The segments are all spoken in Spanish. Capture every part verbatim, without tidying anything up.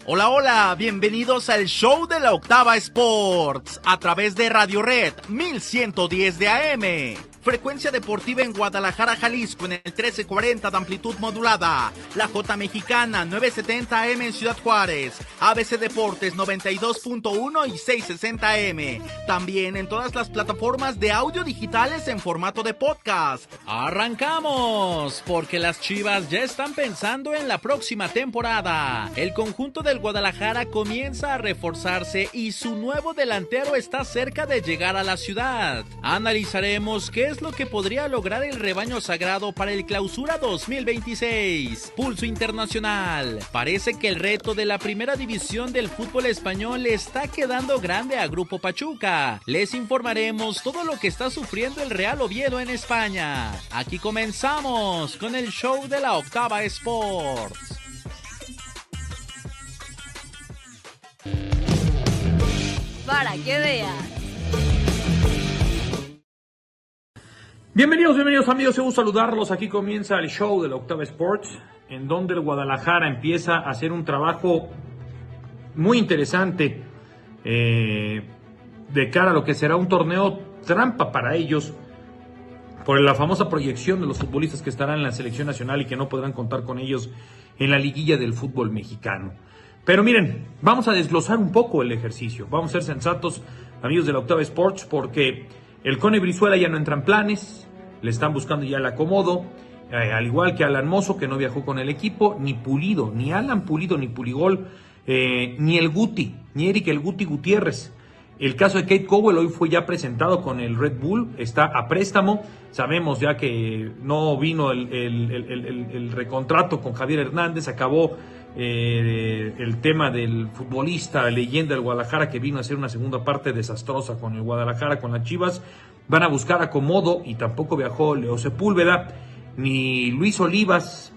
Hola, hola, bienvenidos al show de la Octava Sports, a través de Radio Red mil ciento diez de A M. Frecuencia deportiva en Guadalajara, Jalisco, en el trece cuarenta de amplitud modulada. La J Mexicana, nueve setenta A M en Ciudad Juárez. A B C Deportes, noventa y dos punto uno y seiscientos sesenta A M. También en todas las plataformas de audio digitales en formato de podcast. ¡Arrancamos! Porque las Chivas ya están pensando en la próxima temporada. El conjunto del Guadalajara comienza a reforzarse y su nuevo delantero está cerca de llegar a la ciudad. Analizaremos qué es lo que podría lograr el rebaño sagrado para el Clausura dos mil veintiséis. Pulso internacional. Parece que el reto de la primera división del fútbol español le está quedando grande a Grupo Pachuca. Les informaremos todo lo que está sufriendo el Real Oviedo en España. Aquí comenzamos con el show de la Octava Sports. Para que veas. Bienvenidos, bienvenidos amigos, un gusto saludarlos. Aquí comienza el show de la Octava Sports, en donde el Guadalajara empieza a hacer un trabajo muy interesante eh, de cara a lo que será un torneo trampa para ellos, por la famosa proyección de los futbolistas que estarán en la selección nacional y que no podrán contar con ellos en la liguilla del fútbol mexicano. Pero miren, vamos a desglosar un poco el ejercicio, vamos a ser sensatos, amigos de la Octava Sports, porque el Cone Brizuela ya no entra en planes. Le están buscando ya el acomodo, eh, al igual que Alan Mozo, que no viajó con el equipo, ni Pulido, ni Alan Pulido, ni Puligol, eh, ni el Guti, ni Eric el Guti Gutiérrez. El caso de Kate Cowell hoy fue ya presentado con el Red Bull, está a préstamo. Sabemos ya que no vino el, el, el, el, el recontrato con Javier Hernández, acabó eh, el tema del futbolista leyenda del Guadalajara que vino a hacer una segunda parte desastrosa con el Guadalajara, con las Chivas. Van a buscar acomodo y tampoco viajó Leo Sepúlveda, ni Luis Olivas,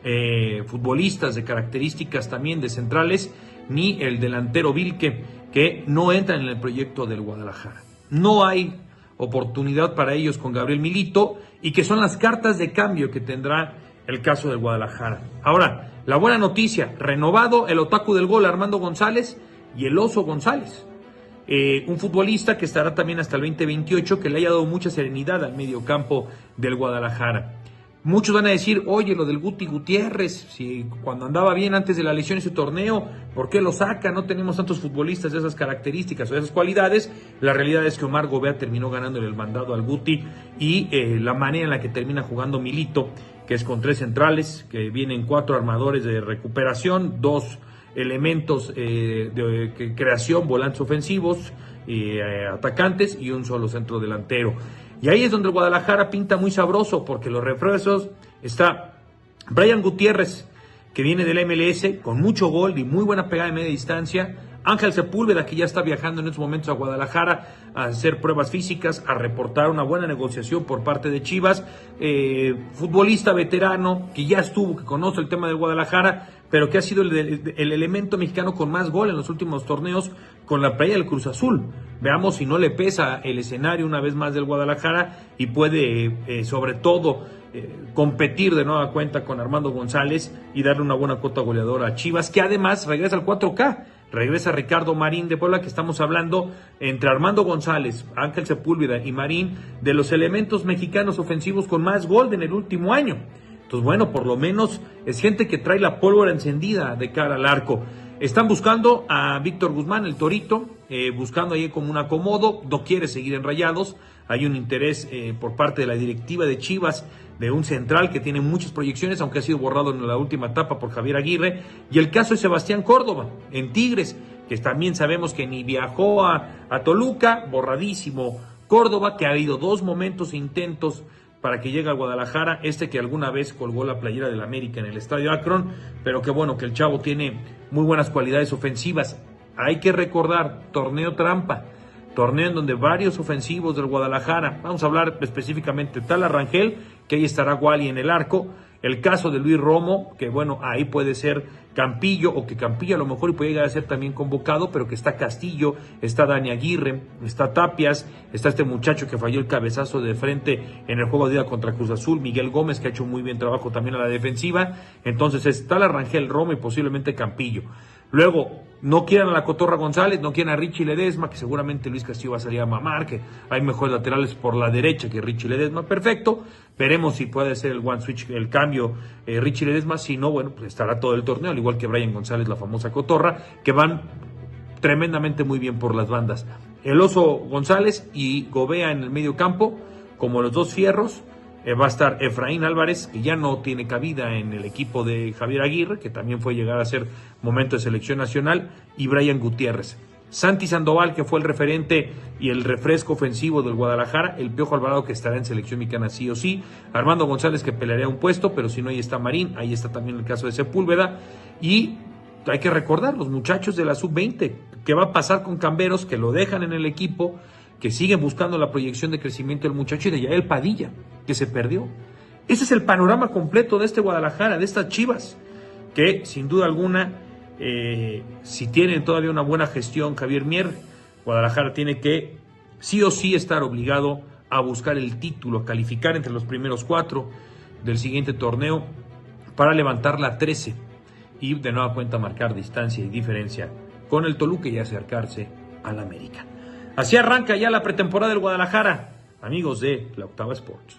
eh, futbolistas de características también de centrales, ni el delantero Vilque, que no entran en el proyecto del Guadalajara. No hay oportunidad para ellos con Gabriel Milito y que son las cartas de cambio que tendrá el caso del Guadalajara. Ahora, la buena noticia, renovado el otaku del gol Armando González y el Oso González. Eh, un futbolista que estará también hasta el veinte veintiocho, que le haya dado mucha serenidad al mediocampo del Guadalajara. Muchos van a decir, oye, lo del Guti Gutiérrez, si cuando andaba bien antes de la lesión ese torneo, ¿por qué lo saca? No tenemos tantos futbolistas de esas características o de esas cualidades. La realidad es que Omar Gobea terminó ganándole el mandado al Guti y eh, la manera en la que termina jugando Milito, que es con tres centrales, que vienen cuatro armadores de recuperación, dos elementos eh, de, de creación, volantes ofensivos, eh, atacantes y un solo centro delantero. Y ahí es donde el Guadalajara pinta muy sabroso, porque los refuerzos está Brian Gutiérrez, que viene del M L S con mucho gol y muy buena pegada de media distancia. Ángel Sepúlveda, que ya está viajando en estos momentos a Guadalajara a hacer pruebas físicas, a reportar una buena negociación por parte de Chivas. Eh, futbolista veterano, que ya estuvo, que conoce el tema del Guadalajara, pero que ha sido el, el, el elemento mexicano con más gol en los últimos torneos con la playa del Cruz Azul. Veamos si no le pesa el escenario una vez más del Guadalajara y puede, eh, sobre todo, eh, competir de nueva cuenta con Armando González y darle una buena cuota goleadora a Chivas, que además regresa al cuatro K. Regresa Ricardo Marín de Puebla, que estamos hablando entre Armando González, Ángel Sepúlveda y Marín, de los elementos mexicanos ofensivos con más gol en el último año. Entonces, bueno, por lo menos es gente que trae la pólvora encendida de cara al arco. Están buscando a Víctor Guzmán, el Torito, eh, buscando ahí como un acomodo, no quiere seguir en Rayados. Hay un interés eh, por parte de la directiva de Chivas de un central que tiene muchas proyecciones, aunque ha sido borrado en la última etapa por Javier Aguirre. Y el caso es Sebastián Córdoba, en Tigres, que también sabemos que ni viajó a, a Toluca, borradísimo Córdoba, que ha habido dos momentos e intentos para que llegue a Guadalajara, este que alguna vez colgó la playera del América en el Estadio Akron, pero que bueno, que el chavo tiene muy buenas cualidades ofensivas. Hay que recordar, torneo trampa, torneo en donde varios ofensivos del Guadalajara, vamos a hablar específicamente Tala Rangel, que ahí estará Wally en el arco, el caso de Luis Romo, que bueno, ahí puede ser Campillo, o que Campillo a lo mejor puede llegar a ser también convocado, pero que está Castillo, está Dani Aguirre, está Tapias, está este muchacho que falló el cabezazo de frente en el juego de ida contra Cruz Azul, Miguel Gómez, que ha hecho muy bien trabajo también a la defensiva. Entonces está la Rangel, Romo y posiblemente Campillo. Luego, no quieran a la Cotorra González, no quieran a Richie Ledesma, que seguramente Luis Castillo va a salir a mamar, que hay mejores laterales por la derecha que Richie Ledesma, perfecto. Veremos si puede ser el one switch, el cambio eh, Richie Ledesma, si no, bueno, pues estará todo el torneo, al igual que Brian González, la famosa Cotorra, que van tremendamente muy bien por las bandas. El Oso González y Gobea en el medio campo, como los dos fierros. Eh, va a estar Efraín Álvarez, que ya no tiene cabida en el equipo de Javier Aguirre, que también fue llegar a ser momento de selección nacional, y Brian Gutiérrez. Santi Sandoval, que fue el referente y el refresco ofensivo del Guadalajara, el Piojo Alvarado, que estará en selección mexicana sí o sí, Armando González, que pelearía un puesto, pero si no, ahí está Marín, ahí está también el caso de Sepúlveda, y hay que recordar, los muchachos de la sub veinte, ¿qué va a pasar con Camberos, que lo dejan en el equipo, que siguen buscando la proyección de crecimiento del muchacho, y de Yael Padilla, que se perdió? Ese es el panorama completo de este Guadalajara, de estas Chivas, que sin duda alguna, eh, si tienen todavía una buena gestión Javier Mier, Guadalajara tiene que sí o sí estar obligado a buscar el título, calificar entre los primeros cuatro del siguiente torneo para levantar la trece y de nueva cuenta marcar distancia y diferencia con el Toluca y acercarse al América. Así arranca ya la pretemporada del Guadalajara, amigos de La Octava Sports.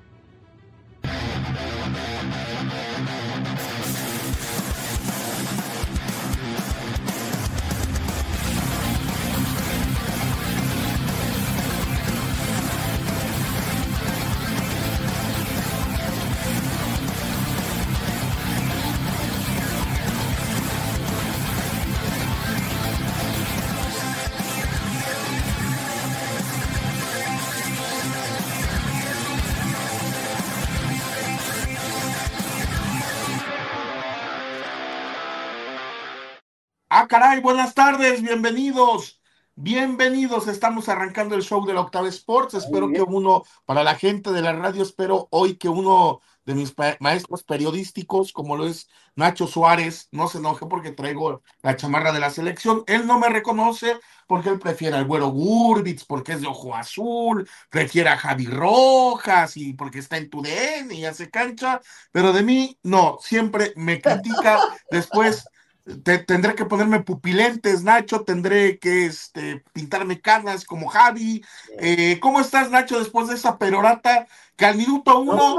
Ah, caray, buenas tardes, bienvenidos, bienvenidos, estamos arrancando el show de la Octava Sports, espero que uno, para la gente de la radio, espero hoy que uno de mis pa- maestros periodísticos, como lo es Nacho Suárez, no se enoje porque traigo la chamarra de la selección, él no me reconoce porque él prefiere al Güero Gurbitz, porque es de ojo azul, prefiere a Javi Rojas y porque está en tu D N y hace cancha, pero de mí, no, siempre me critica, después... Te, tendré que ponerme pupilentes, Nacho, tendré que este, pintarme canas como Javi. Eh, ¿Cómo estás, Nacho, después de esa perorata que al minuto uno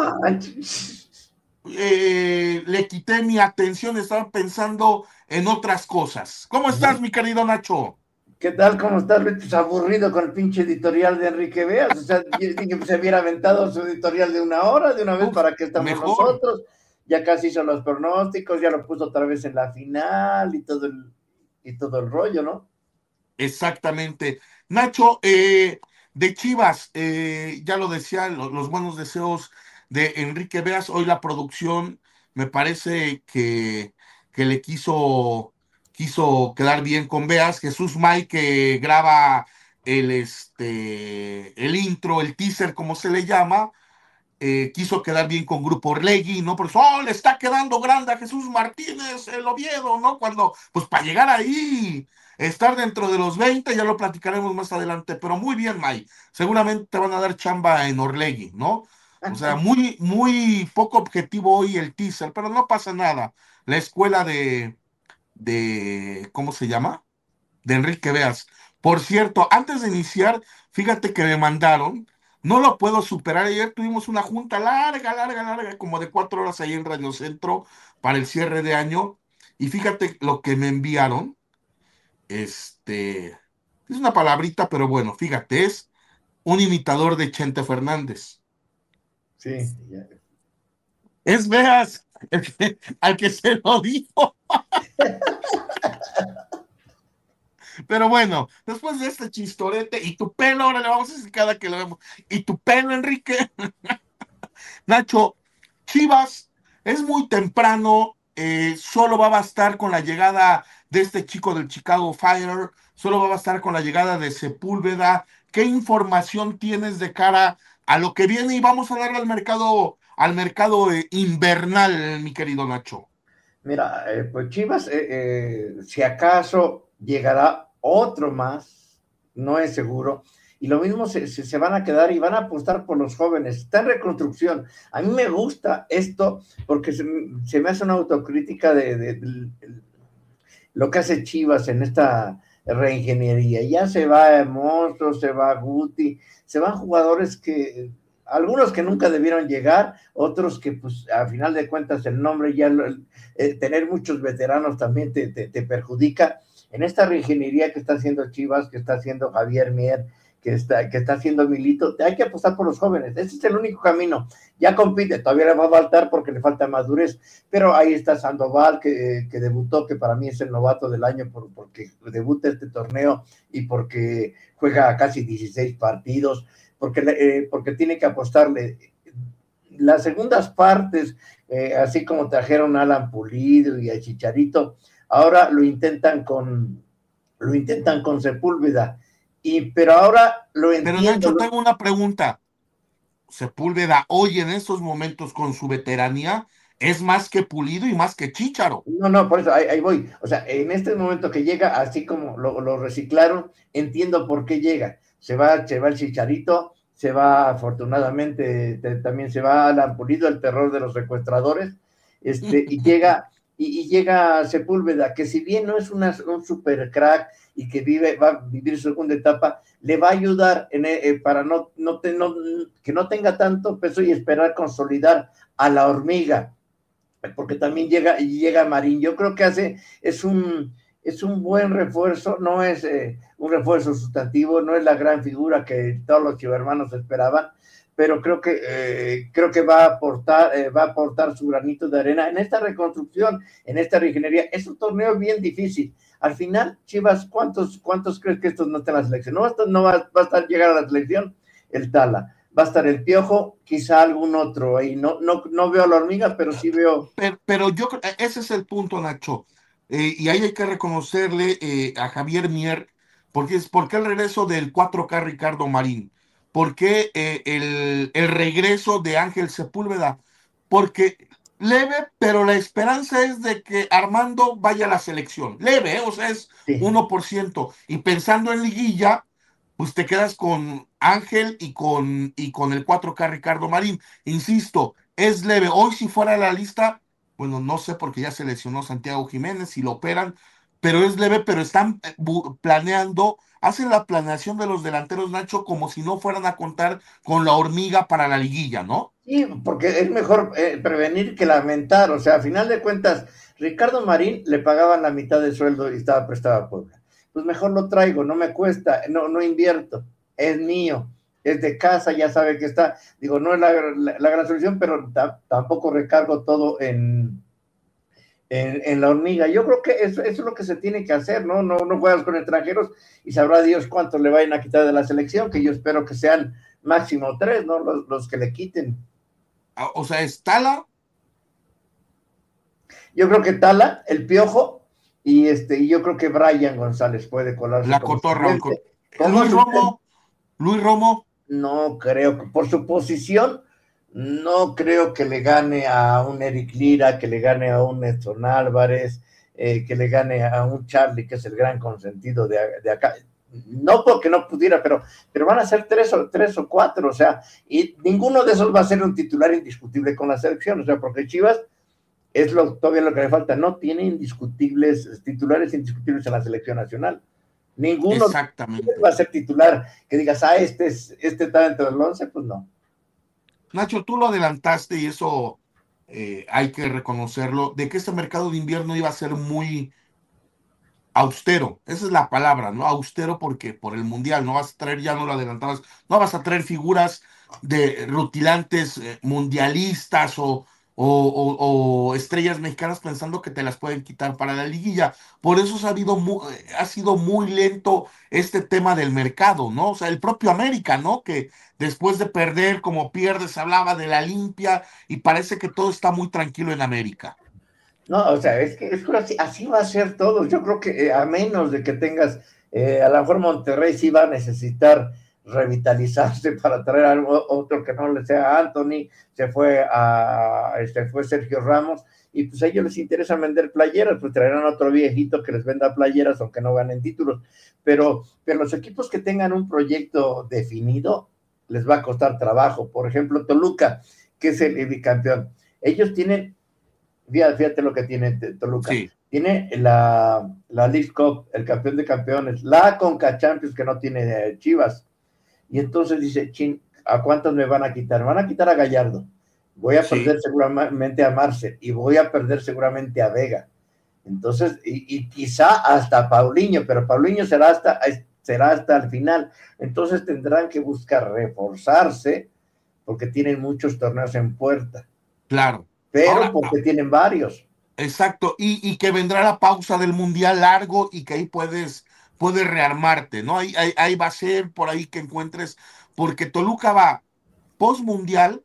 eh, le quité mi atención, estaba pensando en otras cosas? ¿Cómo estás, mi querido Nacho? ¿Qué tal? ¿Cómo estás, Luis? Pues aburrido con el pinche editorial de Enrique Beas. O sea, yo dije que se hubiera aventado su editorial de una hora, de una vez, Uf, para que estamos mejor. nosotros. Ya casi hizo los pronósticos, ya lo puso otra vez en la final y todo el, y todo el rollo, ¿no? Exactamente. Nacho, eh, de Chivas, eh, ya lo decía, lo- los buenos deseos de Enrique Beas. Hoy la producción me parece que, que le quiso, quiso quedar bien con Beas. Jesús May, que graba el, este, el intro, el teaser, como se le llama, eh, quiso quedar bien con Grupo Orlegui, ¿no? Por eso, oh, le está quedando grande a Jesús Martínez, el Oviedo, ¿no? Cuando, pues para llegar ahí, estar dentro de los veinte, ya lo platicaremos más adelante, pero muy bien, May, seguramente te van a dar chamba en Orlegui, ¿no? O sea, muy, muy poco objetivo hoy el teaser, pero no pasa nada. La escuela de, de, ¿cómo se llama? De Enrique Beas. Por cierto, antes de iniciar, fíjate que me mandaron, no lo puedo superar. Ayer tuvimos una junta larga, larga, larga, como de cuatro horas ahí en Radio Centro para el cierre de año. Y fíjate lo que me enviaron. Este, es una palabrita, pero bueno, fíjate, es un imitador de Chente Fernández. Sí, ya. Es Beas, el que- al que se lo dijo. Pero bueno, después de este chistorete, y tu pelo, ahora le vamos a decir cada que lo vemos, y tu pelo, Enrique. Nacho, Chivas, es muy temprano, eh, solo va a bastar con la llegada de este chico del Chicago Fire, solo va a bastar con la llegada de Sepúlveda. ¿Qué información tienes de cara a lo que viene? Y vamos a darle al mercado, al mercado eh, invernal, mi querido Nacho. Mira, eh, pues Chivas, eh, eh, si acaso llegará otro más, no es seguro, y lo mismo se, se, se van a quedar y van a apostar por los jóvenes, está en reconstrucción. A mí me gusta esto porque se, se me hace una autocrítica de, de, de, de lo que hace Chivas en esta reingeniería. Ya se va Monstruo, se va Guti, se van jugadores que, algunos que nunca debieron llegar, otros que pues a final de cuentas el nombre ya, eh, tener muchos veteranos también te, te, te perjudica. En esta reingeniería que está haciendo Chivas, que está haciendo Javier Mier, que está, que está haciendo Milito, hay que apostar por los jóvenes, ese es el único camino. Ya compite, todavía le va a faltar porque le falta madurez, pero ahí está Sandoval, que, que debutó, que para mí es el novato del año por, porque debuta este torneo y porque juega casi dieciséis partidos, porque, eh, porque tiene que apostarle. Las segundas partes, eh, así como trajeron a Alan Pulido y a Chicharito, ahora lo intentan con, lo intentan con Sepúlveda. Y, pero ahora lo entiendo. Pero Nacho, tengo una pregunta. Sepúlveda hoy en estos momentos con su veteranía es más que Pulido y más que Chícharo. No, no, por eso ahí, ahí voy. O sea, en este momento que llega, así como lo, lo reciclaron, entiendo por qué llega. Se va, se va el Chicharito, se va afortunadamente, te, también se va Alan Pulido, el terror de los secuestradores, este, y llega... Y, y llega Sepúlveda, que si bien no es una, un super crack y que vive, va a vivir su segunda etapa, le va a ayudar en, eh, para no, no, te, no que no tenga tanto peso y esperar consolidar a la hormiga, porque también llega, llega Marín. Yo creo que hace, es un, es un buen refuerzo, no es eh, un refuerzo sustantivo, no es la gran figura que todos los chivermanos esperaban, pero creo que eh, creo que va a aportar eh, va a aportar su granito de arena en esta reconstrucción, en esta reingeniería. Es un torneo bien difícil. Al final, Chivas, ¿cuántos cuántos crees que estos no están en la selección? No va a estar, no va, va a estar llegar a la selección el Tala, va a estar el Piojo, quizá algún otro ahí. No no no veo a la hormiga, pero sí veo. Pero, pero yo creo, ese es el punto, Nacho. Eh, y ahí hay que reconocerle eh, a Javier Mier, porque es porque el regreso del cuatro K Ricardo Marín. ¿Por qué eh, el, el regreso de Ángel Sepúlveda? Porque leve, pero la esperanza es de que Armando vaya a la selección. Leve, ¿eh? O sea, es Sí. uno por ciento. Y pensando en liguilla, pues te quedas con Ángel y con, y con el cuatro K Ricardo Marín. Insisto, es leve. Hoy si fuera la lista, bueno, no sé porque ya se lesionó Santiago Jiménez, si lo operan, pero es leve, pero están eh, bu- planeando, hacen la planeación de los delanteros, Nacho, como si no fueran a contar con la hormiga para la liguilla, ¿no? Sí, porque es mejor eh, prevenir que lamentar. O sea, a final de cuentas, Ricardo Marín le pagaban la mitad de sueldo y estaba prestado a Puebla. Pues mejor lo traigo, no me cuesta, no, no invierto, es mío, es de casa, ya sabe que está. Digo, no es la, la, la gran solución, pero ta, tampoco recargo todo en, en, en la hormiga. Yo creo que eso, eso es lo que se tiene que hacer, ¿no? No, no juegas con extranjeros y sabrá Dios cuánto le vayan a quitar de la selección, que yo espero que sean máximo tres, ¿no? Los, los que le quiten. O sea, es Tala. Yo creo que Tala, el Piojo, y este, y yo creo que Brian González puede colarse. La cotorra. Luis Romo. Luis Romo. No creo, por su posición, no creo que le gane a un Eric Lira, que le gane a un Néstor Álvarez, eh, que le gane a un Charlie, que es el gran consentido de, de acá. No porque no pudiera, pero, pero van a ser tres o, tres o cuatro, o sea, y ninguno de esos va a ser un titular indiscutible con la selección, o sea, porque Chivas es lo, todavía lo que le falta, no tiene indiscutibles, titulares indiscutibles en la selección nacional. Ninguno Exactamente. va a ser titular, que digas, ah, este, es, este está dentro del once, pues no. Nacho, tú lo adelantaste y eso eh, hay que reconocerlo, de que este mercado de invierno iba a ser muy austero, esa es la palabra, ¿no? Austero porque por el mundial, no vas a traer, ya no lo adelantabas, no vas a traer figuras de rutilantes eh, mundialistas o, o, o, o estrellas mexicanas pensando que te las pueden quitar para la liguilla. Por eso ha, habido muy, ha sido muy lento este tema del mercado, ¿no? O sea, el propio América, ¿no? Que después de perder como pierde, se hablaba de la limpia y parece que todo está muy tranquilo en América. No, o sea, es que, es que así, así va a ser todo. Yo creo que eh, a menos de que tengas, eh, a lo mejor Monterrey sí va a necesitar revitalizarse para traer algo, otro que no le sea Anthony, se fue a, se fue Sergio Ramos, y pues a ellos les interesa vender playeras, pues traerán otro viejito que les venda playeras, aunque no ganen títulos, pero, pero los equipos que tengan un proyecto definido, les va a costar trabajo. Por ejemplo, Toluca, que es el bicampeón, ellos tienen fíjate, fíjate lo que tiene Toluca. Sí. Tiene la, la League Cup, el campeón de campeones, la Conca Champions que no tiene Chivas. Y entonces dice, chin, ¿a cuántos me van a quitar? Me van a quitar a Gallardo. Voy a sí. perder seguramente a Marce y voy a perder seguramente a Vega. Entonces, y, y quizá hasta Paulinho, pero Paulinho será hasta, será hasta el final. Entonces tendrán que buscar reforzarse porque tienen muchos torneos en puerta. Claro. Pero Ahora, porque tienen varios. Exacto, y, y que vendrá la pausa del Mundial largo y que ahí puedes, puedes rearmarte, ¿no? Ahí, ahí, ahí va a ser por ahí que encuentres, porque Toluca va post-Mundial,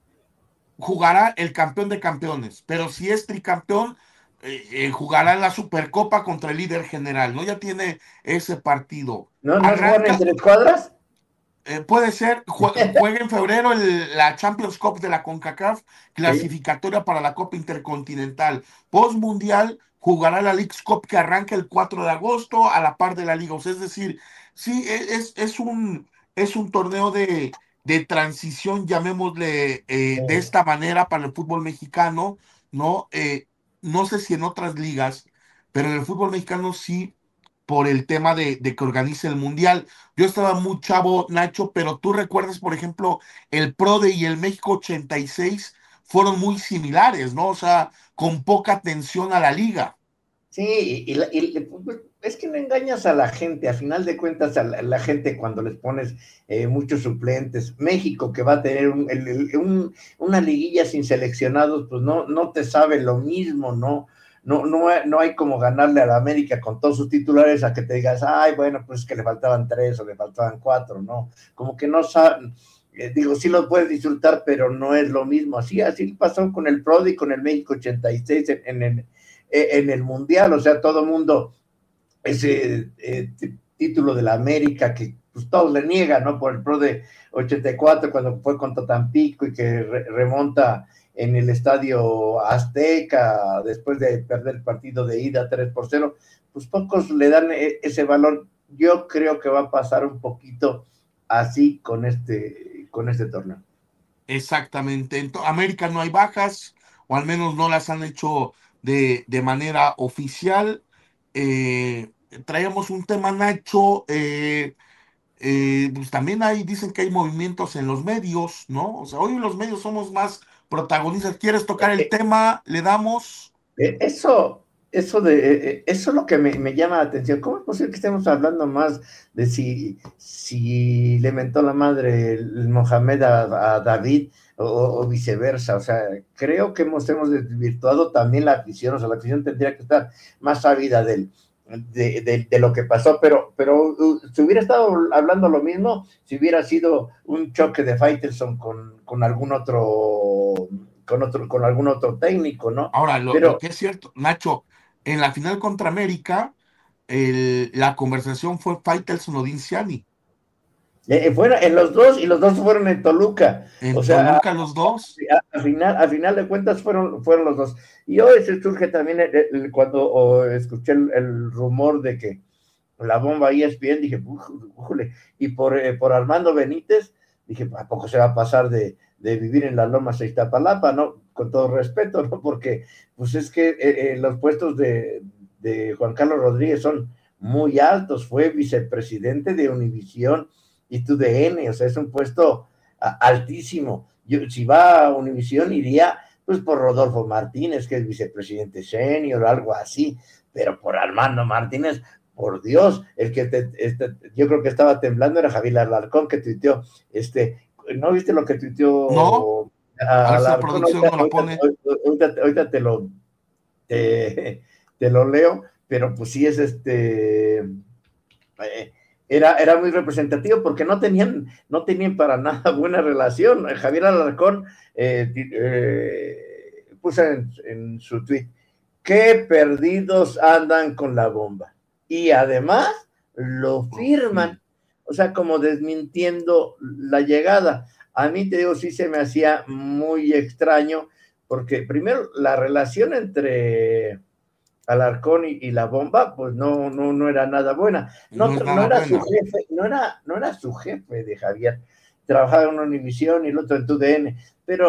jugará el campeón de campeones, pero si es tricampeón, eh, eh, jugará la Supercopa contra el líder general, ¿no? Ya tiene ese partido. ¿No, no juegan entre cuadras? Eh, puede ser, juega, juega en febrero el, la Champions Cup de la CONCACAF, clasificatoria ¿sí? para la Copa Intercontinental. Post Mundial jugará la Leagues Cup que arranca el cuatro de agosto a la par de la Liga. O sea, es decir, sí, es, es, un, es un torneo de, de transición, llamémosle eh, sí. de esta manera para el fútbol mexicano, ¿no? Eh, no sé si en otras ligas, pero en el fútbol mexicano sí, por el tema de, de que organice el Mundial. Yo estaba muy chavo, Nacho, pero tú recuerdas, por ejemplo, el PRODE y el México ochenta y seis fueron muy similares, ¿no? O sea, con poca atención a la liga. Sí, y, y, y es que no engañas a la gente, a final de cuentas a la, la gente cuando les pones eh, muchos suplentes. México que va a tener un, el, el, un, una liguilla sin seleccionados, pues no, no te sabe lo mismo, ¿no? No, no, no hay como ganarle a la América con todos sus titulares a que te digas, ay, bueno, pues es que le faltaban tres o le faltaban cuatro, ¿no? Como que no saben, eh, digo, sí lo puedes disfrutar, pero no es lo mismo. Así, así pasó con el PRODE y con el México ochenta y seis en, en, en, en el Mundial, o sea, todo mundo, ese eh, título de la América que pues todos le niegan, ¿no? Por el PRODE ochenta y cuatro cuando fue contra Tampico y que re, remonta en el Estadio Azteca, después de perder el partido de ida tres por cero, pues pocos le dan ese valor. Yo creo que va a pasar un poquito así con este, con este torneo. Exactamente. En América no hay bajas, o al menos no las han hecho de, de manera oficial. Eh, traemos un tema, Nacho, eh, eh, pues también hay, dicen que hay movimientos en los medios, ¿no? O sea, hoy los medios somos más protagonistas. ¿Quieres tocar el eh, tema? Le damos. Eh, eso, eso de, eh, eso es lo que me, me llama la atención. ¿Cómo es posible que estemos hablando más de si, si le mentó la madre el Mohamed a, a David o, o viceversa? O sea, creo que hemos, hemos desvirtuado también la afición. O sea, la afición tendría que estar más ávida del De, de, de lo que pasó, pero, pero uh, si hubiera estado hablando lo mismo, si hubiera sido un choque de Faitelson con, con algún otro, con otro, con algún otro técnico, ¿no? Ahora, lo, pero, lo que es cierto, Nacho, en la final contra América, el, la conversación fue Faitelson o Dinciani. Eh, fueron en los dos, y los dos fueron en Toluca. En o sea, Toluca los dos. Al final, al final de cuentas fueron, fueron los dos. Y hoy se surge también el, el, cuando oh, escuché el, el rumor de que la bomba E S P N, dije, ujule, y por, eh, por Armando Benítez, dije, ¿a poco se va a pasar de, de vivir en las Lomas de Iztapalapa, no? Con todo respeto, ¿no? Porque, pues es que eh, eh, los puestos de, de Juan Carlos Rodríguez son muy altos, fue vicepresidente de Univisión y T U D N, o sea, es un puesto a, altísimo. Yo, si va a Univisión, iría pues por Rodolfo Martínez, que es vicepresidente senior o algo así, pero por Armando Martínez, por Dios, el que te, este, yo creo que estaba temblando era Javier Alarcón, que tuiteó, este, ¿no viste lo que tuiteó? No, a, a la producción ahorita, no lo pone. Ahorita, ahorita, ahorita te lo te, te lo leo, pero pues sí es este eh, Era, era muy representativo porque no tenían, no tenían para nada buena relación. Javier Alarcón eh, eh, puso en, en su tweet, qué perdidos andan con la bomba. Y además lo firman, o sea, como desmintiendo la llegada. A mí, te digo, sí se me hacía muy extraño, porque primero la relación entre Alarcón y, y la bomba, pues no, no, no era nada buena. No, no, no era buena. Su jefe, no era, no era su jefe de Javier. Trabajaba en una Univisión y el otro en T U D N, pero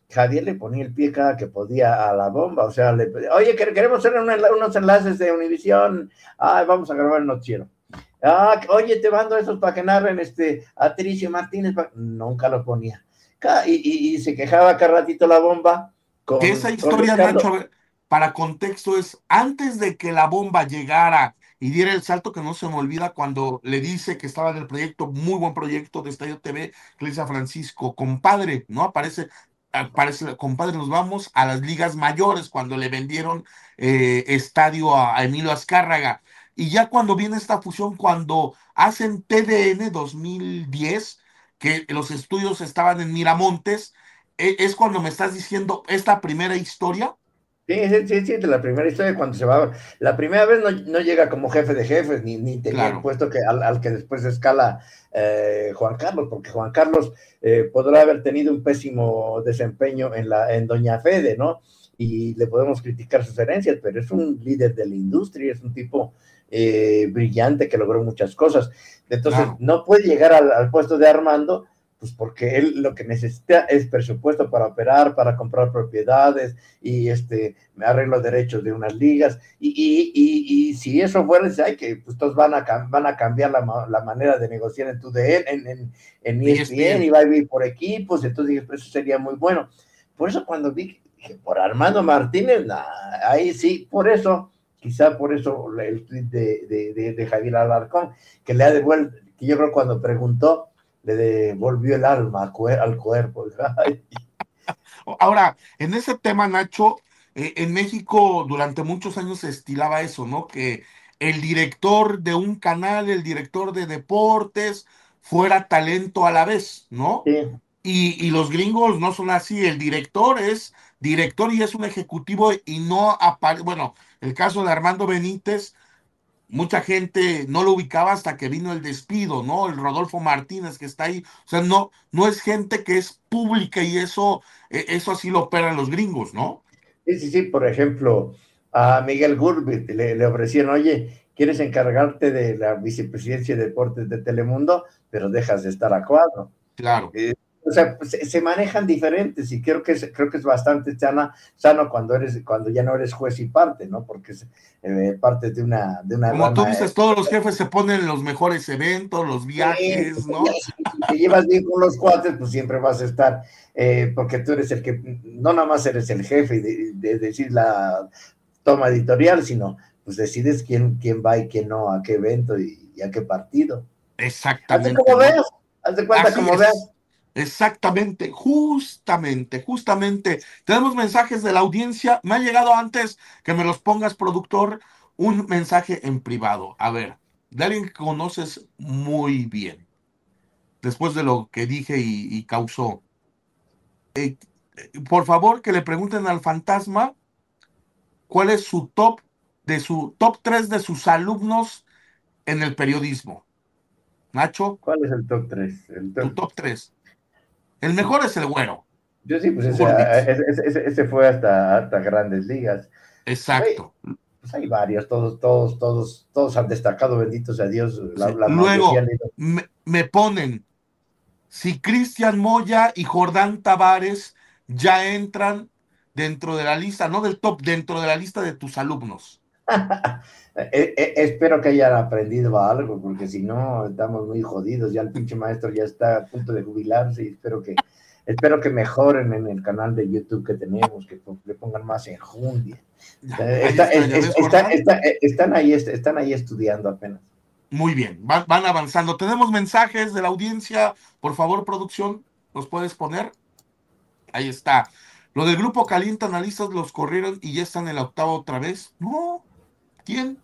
Javier le ponía el pie cada que podía a la bomba, o sea, le, oye, queremos hacer un, unos enlaces de Univisión, ah, vamos a grabar el noticiero. Ah, oye, te mando esos para que narren este, a Tricio Martínez, pa... nunca lo ponía. Y, y, y se quejaba cada ratito la bomba. Con, esa historia, Nacho, para contexto, es antes de que la bomba llegara y diera el salto, que no se me olvida cuando le dice que estaba en el proyecto, muy buen proyecto de Estadio T V, que le dice a Francisco, compadre, ¿no? Aparece, aparece, compadre, nos vamos a las ligas mayores, cuando le vendieron eh, estadio a, a Emilio Azcárraga. Y ya cuando viene esta fusión, cuando hacen T D N dos mil diez, que los estudios estaban en Miramontes, es cuando me estás diciendo esta primera historia. Sí, sí, sí, sí, de la primera historia cuando se va. La primera vez no, no llega como jefe de jefes, ni, ni tenía claro. el puesto que, al, al que después escala eh, Juan Carlos, porque Juan Carlos eh, podrá haber tenido un pésimo desempeño en, la, en Doña Fede, ¿no? Y le podemos criticar sus herencias, pero es un líder de la industria, es un tipo eh, brillante que logró muchas cosas. Entonces, claro. no puede llegar al, al puesto de Armando, pues porque él lo que necesita es presupuesto para operar, para comprar propiedades y este arreglo derechos de unas ligas, y, y, y, y si eso fuera, ay, que pues todos van a, van a cambiar la, la manera de negociar en tu D N, en, en, en E S P N, y va a ir por equipos, entonces dije, pues eso sería muy bueno. Por eso cuando vi que por Armando Martínez, nah, ahí sí, por eso, quizá por eso el tweet de, de, de, de Javier Alarcón, que le ha devuelto, que yo creo cuando preguntó, le devolvió el alma al cuerpo. Ahora, en ese tema, Nacho, eh, en México durante muchos años se estilaba eso, ¿no? Que el director de un canal, el director de deportes, fuera talento a la vez, ¿no? Sí. Y, y los gringos no son así, el director es director y es un ejecutivo y no aparece, bueno, el caso de Armando Benítez, mucha gente no lo ubicaba hasta que vino el despido, ¿no? El Rodolfo Martínez que está ahí. O sea, no, no es gente que es pública y eso, eso así lo operan los gringos, ¿no? Sí, sí, sí. Por ejemplo, a Miguel Gurvit le, le ofrecieron, oye, ¿quieres encargarte de la vicepresidencia de deportes de Telemundo? Pero dejas de estar a cuadro. Claro. Eh, o sea, se, se manejan diferentes y creo que es, creo que es bastante sana, sano cuando eres, cuando ya no eres juez y parte, ¿no? Porque es eh, parte de una, de una como rama, tú dices, eh, todos los jefes se ponen en los mejores eventos, los viajes, sí, ¿no? Si te llevas bien con los cuates, pues siempre vas a estar, eh, porque tú eres el que, no nada más eres el jefe de, de decir la toma editorial, sino pues decides quién, quién va y quién no, a qué evento y, y a qué partido. Exactamente. Haz de como ¿no? veas, haz de cuenta Así como es. veas. Exactamente, justamente, justamente. Tenemos mensajes de la audiencia. Me ha llegado antes que me los pongas, productor, un mensaje en privado. A ver, de alguien que conoces muy bien, después de lo que dije y, y causó. Eh, por favor, que le pregunten al fantasma cuál es su top de su top tres de sus alumnos en el periodismo. Nacho, ¿Cuál es el top tres? El tu top... top tres. El mejor es el güero. Yo sí, pues ese, ese, ese, ese fue hasta, hasta Grandes Ligas. Exacto. Pues, pues hay varios, todos, todos, todos, todos han destacado, bendito sea Dios. La, sí. la Luego me, me ponen, si Cristian Moya y Jordán Tavares ya entran dentro de la lista, no del top, dentro de la lista de tus alumnos. eh, eh, espero que hayan aprendido algo, porque si no, estamos muy jodidos. Ya el pinche maestro ya está a punto de jubilarse y espero que, espero que mejoren en el canal de YouTube que tenemos, que le pongan más enjundia. Eh, está, está, es, está, está, están, ahí, están ahí estudiando apenas. Muy bien, van, van avanzando. Tenemos mensajes de la audiencia. Por favor, producción, ¿los puedes poner? Ahí está. Lo del grupo Caliente Analistas los corrieron y ya están en la octava otra vez. No. ¿Quién?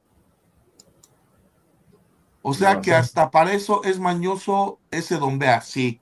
O sea no, que sí. Hasta para eso es mañoso ese Don Bea, sí.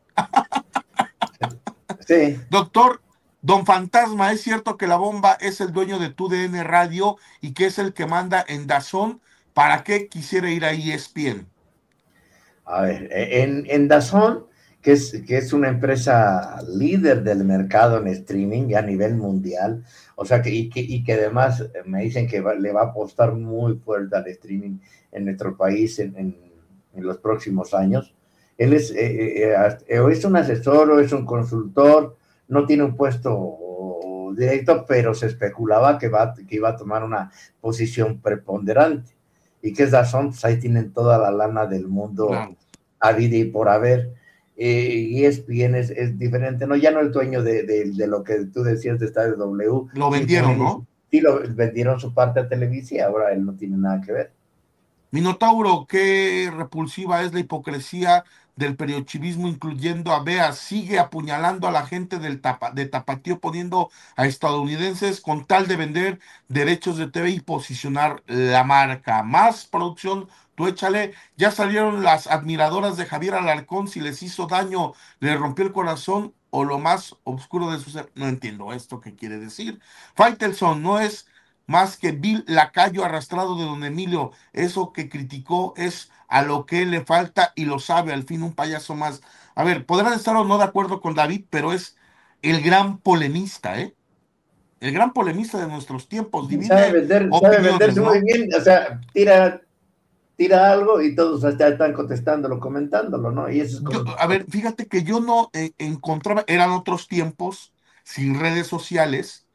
Sí. Doctor, Don Fantasma, ¿es cierto que la bomba es el dueño de tu D N Radio y que es el que manda en DAZN? ¿Para qué quisiera ir a E S P N? A ver, en, en DAZN, que es, que es una empresa líder del mercado en streaming a nivel mundial, o sea, que y, que, y que además me dicen que va, le va a apostar muy fuerte al streaming en nuestro país en, en, en los próximos años. Él es, eh, eh, es un asesor o es un consultor, no tiene un puesto directo, pero se especulaba que, va, que iba a tomar una posición preponderante. Y que es DAZN, pues ahí tienen toda la lana del mundo, Claro. a vida y por haber. Eh, y E S P N es, es diferente, ¿no? Ya no el dueño de, de, de lo que tú decías de Estadio W. Lo Sí, vendieron, tiene, ¿no? Sí, lo vendieron su parte a Televisa y ahora él no tiene nada que ver. Minotauro, qué repulsiva es la hipocresía del periochivismo, incluyendo a Bea, sigue apuñalando a la gente del tapa, de Tapatío, poniendo a estadounidenses con tal de vender derechos de T V y posicionar la marca. Más producción, tú échale, ya salieron las admiradoras de Javier Alarcón, si les hizo daño, le rompió el corazón o lo más oscuro de su ser. No entiendo esto qué quiere decir. Faitelson no es más que vil lacayo arrastrado de don Emilio. Eso que criticó es a lo que él le falta y lo sabe, al fin un payaso más. A ver, podrán estar o no de acuerdo con David, pero es el gran polemista, ¿eh? El gran polemista de nuestros tiempos. Sabe Divide vender, sabe opiniones, venderse muy ¿no? bien, o sea, tira, tira algo y todos hasta están contestándolo, comentándolo, ¿no? Y eso es Yo, como... a ver, fíjate que yo no eh, encontraba, eran otros tiempos, sin redes sociales,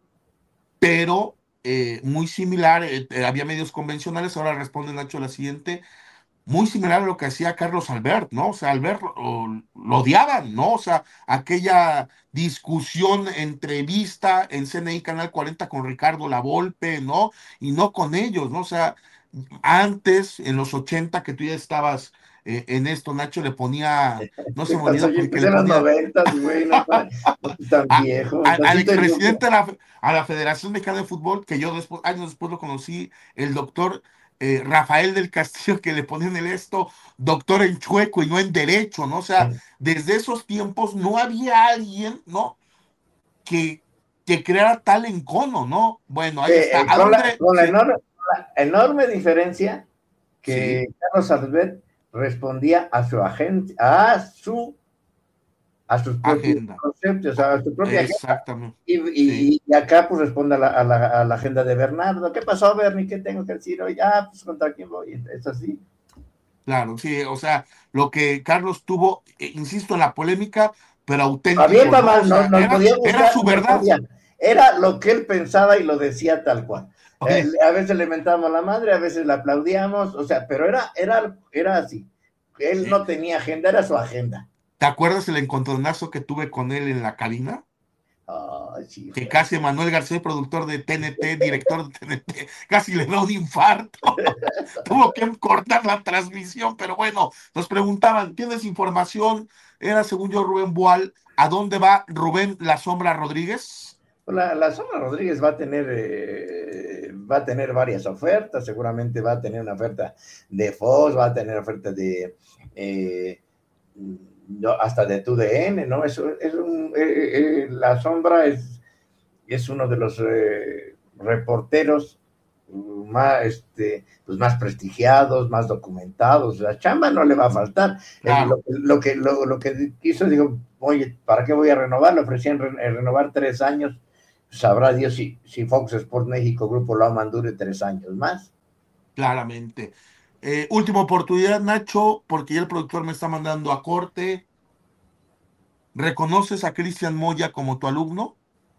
pero eh, muy similar, eh, eh, había medios convencionales, ahora responde Nacho la siguiente, muy similar a lo que hacía Carlos Albert, ¿no? O sea, Albert lo, lo odiaban, ¿no? O sea, aquella discusión, entrevista en C N I Canal cuarenta con Ricardo Lavolpe, ¿no? Y no con ellos, ¿no? O sea, antes, en los ochenta, que tú ya estabas eh, en esto, Nacho le ponía, no se ¿Qué me pasó? olvida Yo porque empecé le en los ponía noventas, güey, no, pa- no estoy tan a- viejo. a- al Así estoy yo. expresidente de la, a la Federación Mexicana de Fútbol, que yo después, años después lo conocí, el doctor eh, Rafael del Castillo, que le ponían el esto, doctor en chueco y no en derecho, ¿no? O sea, desde esos tiempos no había alguien, ¿no? Que, que creara tal encono, ¿no? Bueno, ahí está. Eh, ¿A con la, dónde? con la Sí, enorme, la enorme diferencia sí, que Carlos Albert respondía a su agente, a su a sus propios agenda. conceptos, a su propia agenda. Exactamente. Y, Sí, y, y acá pues responde a la, a, la, a la agenda de Bernardo. ¿Qué pasó, Bernie? ¿Qué tengo que decir hoy? Ah, pues contra quién voy. Es así. claro, sí. O sea, lo que Carlos tuvo, eh, insisto, en la polémica, pero Había auténtico, para ¿no? O más, nos, sea, nos era, podía era gustar, su nos verdad. podía. Era lo que él pensaba y lo decía tal cual. Eh, Oye, a veces le mentábamos la madre, a veces le aplaudíamos, o sea, pero era, era, era así. Él sí. no tenía agenda, era su agenda. ¿Te acuerdas el encontronazo que tuve con él en la cabina? Oh, sí, Que fue. casi Manuel García, productor de T N T, director de T N T, casi le da un infarto. Tuvo que cortar la transmisión, pero bueno, nos preguntaban, ¿tienes información? Era, según yo, Rubén Boal. ¿A dónde va Rubén La Sombra Rodríguez? La, la Sombra Rodríguez va a tener eh, va a tener varias ofertas, seguramente va a tener una oferta de Fox, va a tener oferta de eh, no, hasta de tu D N, ¿no? Es, es un, eh, eh, La Sombra es, es uno de los eh, reporteros más, este, pues más prestigiados, más documentados, la chamba no le va a faltar. Claro. Lo, lo, que, lo, lo que hizo, digo, oye, ¿para qué voy a renovar? Le ofrecían re, renovar tres años, sabrá Dios si, si Fox Sports México Grupo lo dure tres años más. Claramente. Eh, última oportunidad, Nacho, porque ya el productor me está mandando a corte. ¿Reconoces a Cristian Moya como tu alumno?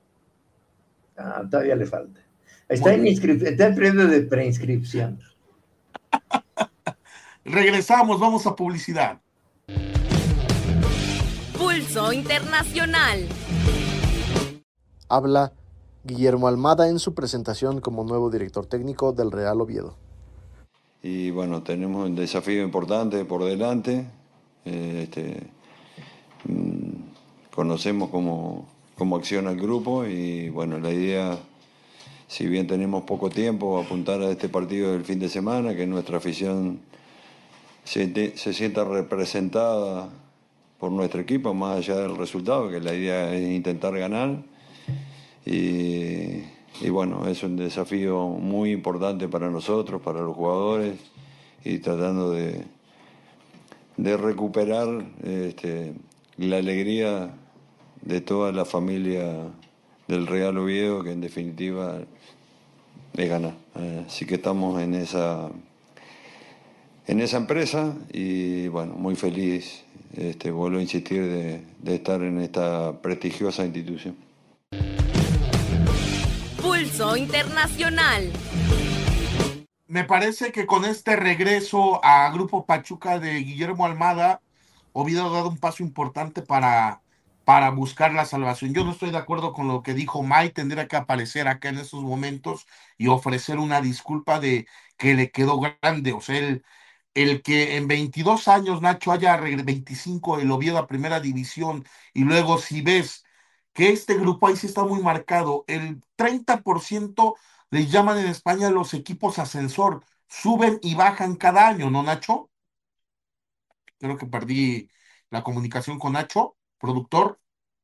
Ah, todavía le falta. Está en, está en periodo de preinscripción. Regresamos, vamos a publicidad. Pulso Internacional. Habla Guillermo Almada en su presentación como nuevo director técnico del Real Oviedo. Y bueno, tenemos un desafío importante por delante. Eh, este, mmm, conocemos cómo, cómo acciona el grupo y bueno, la idea, si bien tenemos poco tiempo, apuntar a este partido del fin de semana, que nuestra afición se, se sienta representada por nuestro equipo, más allá del resultado, que la idea es intentar ganar. Y, y bueno, es un desafío muy importante para nosotros, para los jugadores, y tratando de, de recuperar este, la alegría de toda la familia del Real Oviedo, que en definitiva es ganar. Así que estamos en esa, en esa empresa y bueno, muy feliz este, vuelvo a insistir, de, de estar en esta prestigiosa institución. Pulso Internacional. Me parece que con este regreso a Grupo Pachuca de Guillermo Almada, Oviedo ha dado un paso importante para, para buscar la salvación. Yo no estoy de acuerdo con lo que dijo Mike, tendría que aparecer acá en estos momentos y ofrecer una disculpa de que le quedó grande. O sea, el, el que en veintidós años Nacho haya veinticinco el Oviedo a primera división, y luego si ves que este grupo ahí sí está muy marcado, el treinta por ciento les llaman en España los equipos ascensor, suben y bajan cada año, ¿no, Nacho? Creo que perdí la comunicación con Nacho, productor.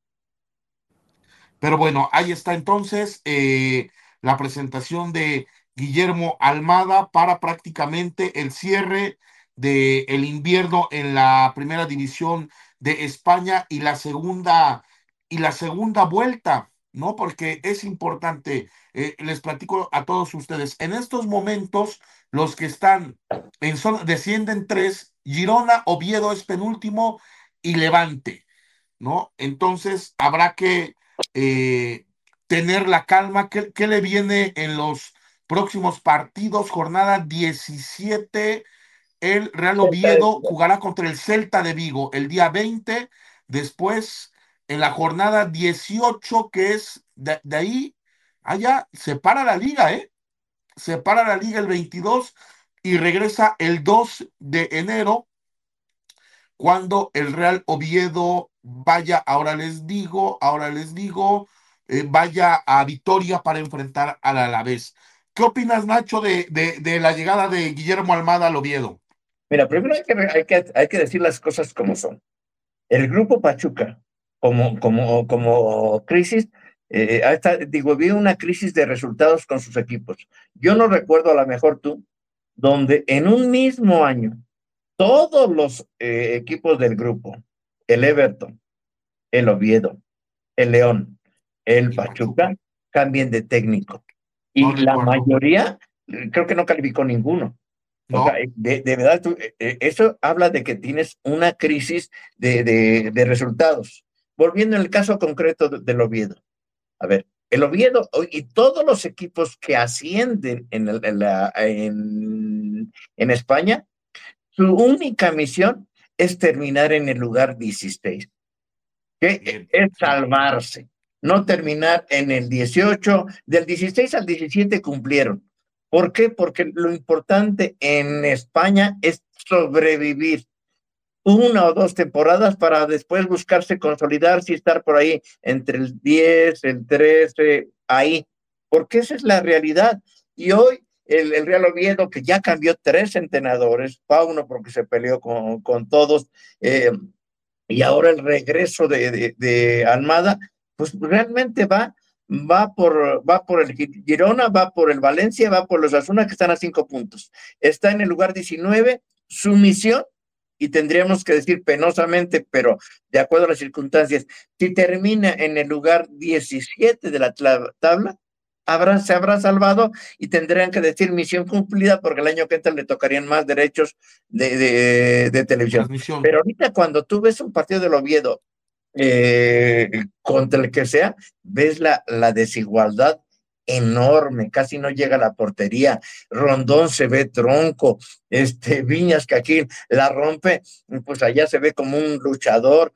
Pero bueno, ahí está entonces eh, la presentación de Guillermo Almada para prácticamente el cierre del invierno en la primera división de España y la segunda y la segunda vuelta, ¿no? Porque es importante, eh, les platico a todos ustedes, en estos momentos los que están en zona, descienden tres, Girona, Oviedo es penúltimo y Levante, ¿no? Entonces habrá que eh, tener la calma. ¿Qué, qué le viene en los próximos partidos? Jornada diecisiete, el Real Oviedo jugará contra el Celta de Vigo el día veinte. Después, en la jornada dieciocho, que es de, de ahí, allá, se para la liga, ¿eh? Se para la liga el veintidós y regresa el dos de enero, cuando el Real Oviedo vaya, ahora les digo, ahora les digo, eh, vaya a Vitoria para enfrentar al Alavés. ¿Qué opinas, Nacho, de, de, de la llegada de Guillermo Almada al Oviedo? Mira, primero hay que, hay que, hay que decir las cosas como son. El Grupo Pachuca, como, como, como crisis, eh, hasta, digo, vi una crisis de resultados con sus equipos. Yo no recuerdo, a lo mejor tú, donde en un mismo año todos los eh, equipos del grupo, el Everton, el Oviedo, el León, el Pachuca, cambien de técnico. Y No la recuerdo. mayoría, creo que no calificó ninguno. No. O sea, de, de verdad, tú, eh, eso habla de que tienes una crisis de, de, de resultados. Volviendo en el caso concreto de, del Oviedo. A ver, el Oviedo y todos los equipos que ascienden en, el, en, la, en, en España, su única misión es terminar en el lugar dieciséis, que Bien. es salvarse, no terminar en el dieciocho. Del dieciséis al diecisiete cumplieron. ¿Por qué? Porque lo importante en España es sobrevivir una o dos temporadas para después buscarse consolidarse y estar por ahí entre el diez, el trece, ahí, porque esa es la realidad. Y hoy el, el Real Oviedo, que ya cambió tres entrenadores, Pauno porque se peleó con, con todos, eh, y ahora el regreso de, de, de Almada, pues realmente va, va, por, va por el Girona, va por el Valencia, va por los Osasuna, que están a cinco puntos. Está en el lugar diecinueve, su misión, y tendríamos que decir penosamente, pero de acuerdo a las circunstancias, si termina en el lugar diecisiete de la tabla, habrá, se habrá salvado y tendrían que decir misión cumplida, porque el año que entra le tocarían más derechos de, de, de televisión. Transmisión. Pero ahorita cuando tú ves un partido del Oviedo eh, contra el que sea, ves la, la desigualdad enorme, casi no llega a la portería. Rondón se ve tronco, este Viñas, que aquí la rompe, pues allá se ve como un luchador.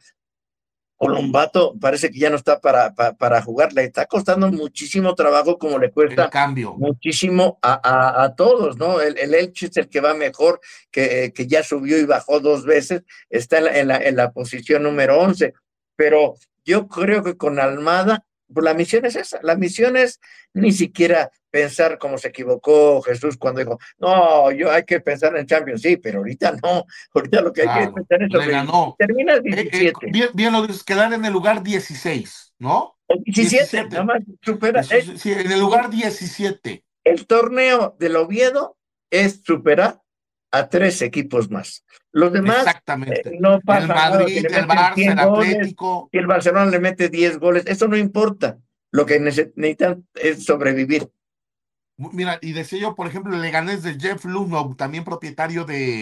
Colombato parece que ya no está para, para, para jugar, le está costando muchísimo trabajo, como le cuesta el cambio muchísimo a, a, a todos, ¿no? El, el Elche es el que va mejor, que, que ya subió y bajó dos veces, está en la, en la, en la posición número once, pero yo creo que con Almada, pues la misión es esa, la misión es ni siquiera pensar como se equivocó Jesús cuando dijo, no, yo hay que pensar en Champions, sí, pero ahorita no, ahorita lo que claro, hay que pensar es sobre, ganó. termina el diecisiete. Eh, eh, bien, bien lo dices, quedar en el lugar dieciséis, ¿no? El diecisiete, diecisiete. Nada más supera. Eso, el, sí, en el lugar diecisiete. El torneo del Oviedo es superar a tres equipos más. Los demás exactamente. Eh, no pasa el Madrid, nada, el Barça, el Atlético. Goles, y el Barcelona le mete diez goles, eso no importa. Lo que necesitan es sobrevivir. Mira, y decía yo, por ejemplo, el Leganés de Jeff Luhnow, también propietario de,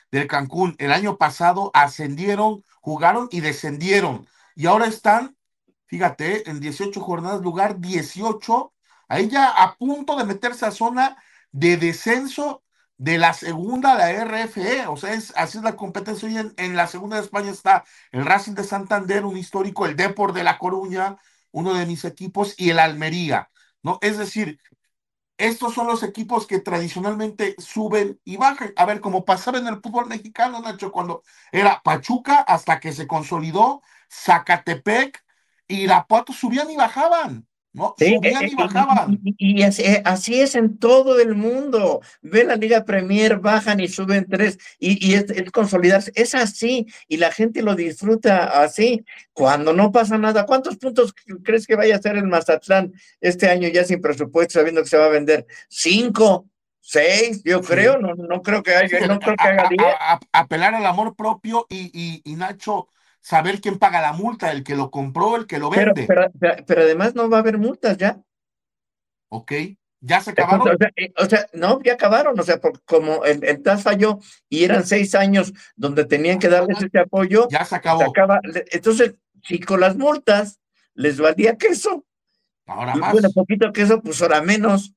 del Cancún. El año pasado ascendieron, jugaron y descendieron. Y ahora están, fíjate, en dieciocho jornadas, lugar dieciocho, ahí ya a punto de meterse a zona de descenso de la segunda, la R F E. O sea, es, así es la competencia. Hoy en, en la segunda de España está el Racing de Santander, un histórico, el Depor de La Coruña, uno de mis equipos, y el Almería, ¿no? Es decir, estos son los equipos que tradicionalmente suben y bajan. A ver, como pasaba en el fútbol mexicano, Nacho, cuando era Pachuca hasta que se consolidó, Zacatepec, Irapuato subían y bajaban, ¿no? Sí, eh, Subían eh, y y, bajaban. y- y- y así, eh, así es en todo el mundo. Ve la Liga Premier, bajan y suben tres, y, y es, es consolidarse. Es así, y la gente lo disfruta así. Cuando no pasa nada, ¿cuántos puntos crees que vaya a hacer el Mazatlán este año ya sin presupuesto, sabiendo que se va a vender? ¿Cinco? ¿Seis? Yo creo, Sí. no, no creo que Sí, haya, a, no creo que a- haga diez. a- a- apelar al amor propio y, y, y Nacho, saber quién paga la multa, el que lo compró, el que lo Pero, vende. pero, pero, pero además no va a haber multas ya. ¿Ok? ¿Ya se Entonces, o acabaron? sea, eh, o sea, no, ya acabaron, o sea, porque como el, el T A S falló y eran seis años donde tenían que darles ese apoyo, Ya se se acabó. acaba. le- Entonces, si con las multas les valía queso, Ahora pues bueno, más. poquito queso, pues ahora menos.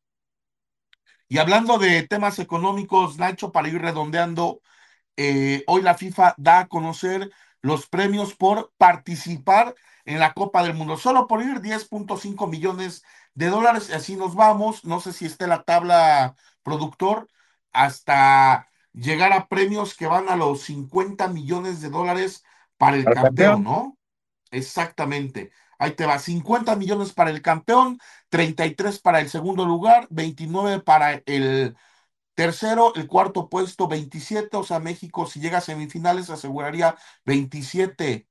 Y hablando de temas económicos, Nacho, para ir redondeando, eh, hoy la FIFA da a conocer los premios por participar en la Copa del Mundo. Solo por ir diez punto cinco millones de dólares. Y así nos vamos. No sé si esté la tabla productor hasta llegar a premios que van a los cincuenta millones de dólares para el Al campeón, campeón. ¿no? Exactamente. Ahí te va, cincuenta millones para el campeón, treinta y tres para el segundo lugar, veintinueve para el tercero, el cuarto puesto veintisiete, o sea, México si llega a semifinales aseguraría veintisiete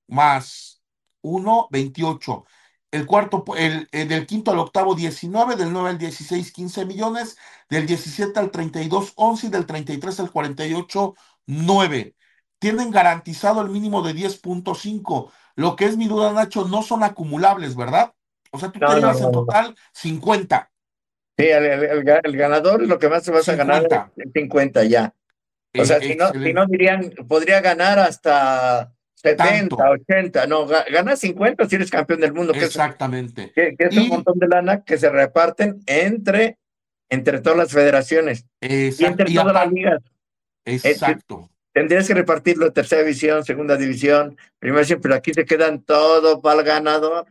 más uno, veintiocho. El cuarto, pu- el, el del quinto al octavo diecinueve, del nueve al dieciséis quince millones, del diecisiete al treinta y dos once y del treinta y tres al cuarenta y ocho nueve. Tienen garantizado el mínimo de diez punto cinco. Lo que es mi duda, Nacho, no son acumulables, ¿verdad? O sea, tú te No, no, llevas en no, no. total cincuenta, Sí, el, el- el ga- el ganador lo que más te vas a ganar es cincuenta. el cincuenta ya. O Eh, sea, si no, si no excelente. dirían, podría ganar hasta setenta, Tanto, ochenta, no, ga- gana cincuenta si eres campeón del mundo, que es, exactamente. que, que es un Y, montón de lana que se reparten entre, entre todas las federaciones y exacto, entre y todas las aparte, ligas. Eh, te- exacto. tendrías que repartirlo tercera división, segunda división, primera división, pero aquí se quedan todo para el ganador.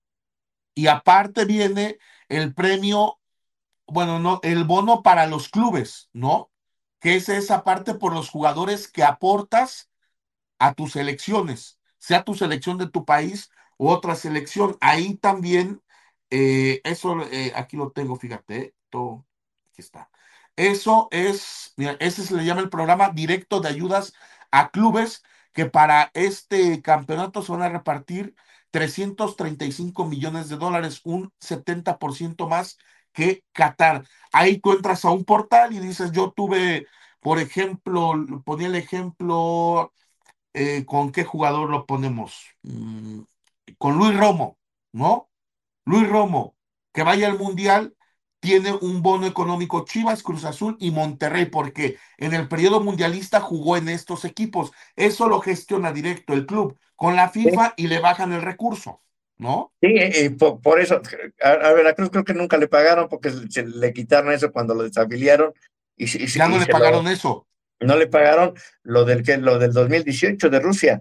Y aparte viene el premio, bueno, no, el bono para los clubes, ¿no? Que es esa parte por los jugadores que aportas a tus selecciones, sea tu selección de tu país u otra selección. Ahí también, eh, eso, eh, aquí lo tengo, fíjate, todo, aquí está. Eso es, mira, ese se le llama el programa directo de ayudas a clubes, que para este campeonato se van a repartir trescientos treinta y cinco millones de dólares, un setenta por ciento más que Qatar. Ahí tú entras a un portal y dices, yo tuve, por ejemplo, ponía el ejemplo, eh, ¿con qué jugador lo ponemos? Mm, con Luis Romo, ¿no? Luis Romo, que vaya al Mundial, tiene un bono económico Chivas, Cruz Azul y Monterrey, porque en el periodo mundialista jugó en estos equipos. Eso lo gestiona directo el club con la Sí, FIFA y le bajan el recurso, ¿no? sí, eh, eh, po- por, eso, a, a Veracruz creo que nunca le pagaron porque se, se le quitaron eso cuando lo desafiliaron y, se- y, se Ya no y le se lo, pagaron eso, no le pagaron lo del, que, lo del dos mil dieciocho de Rusia.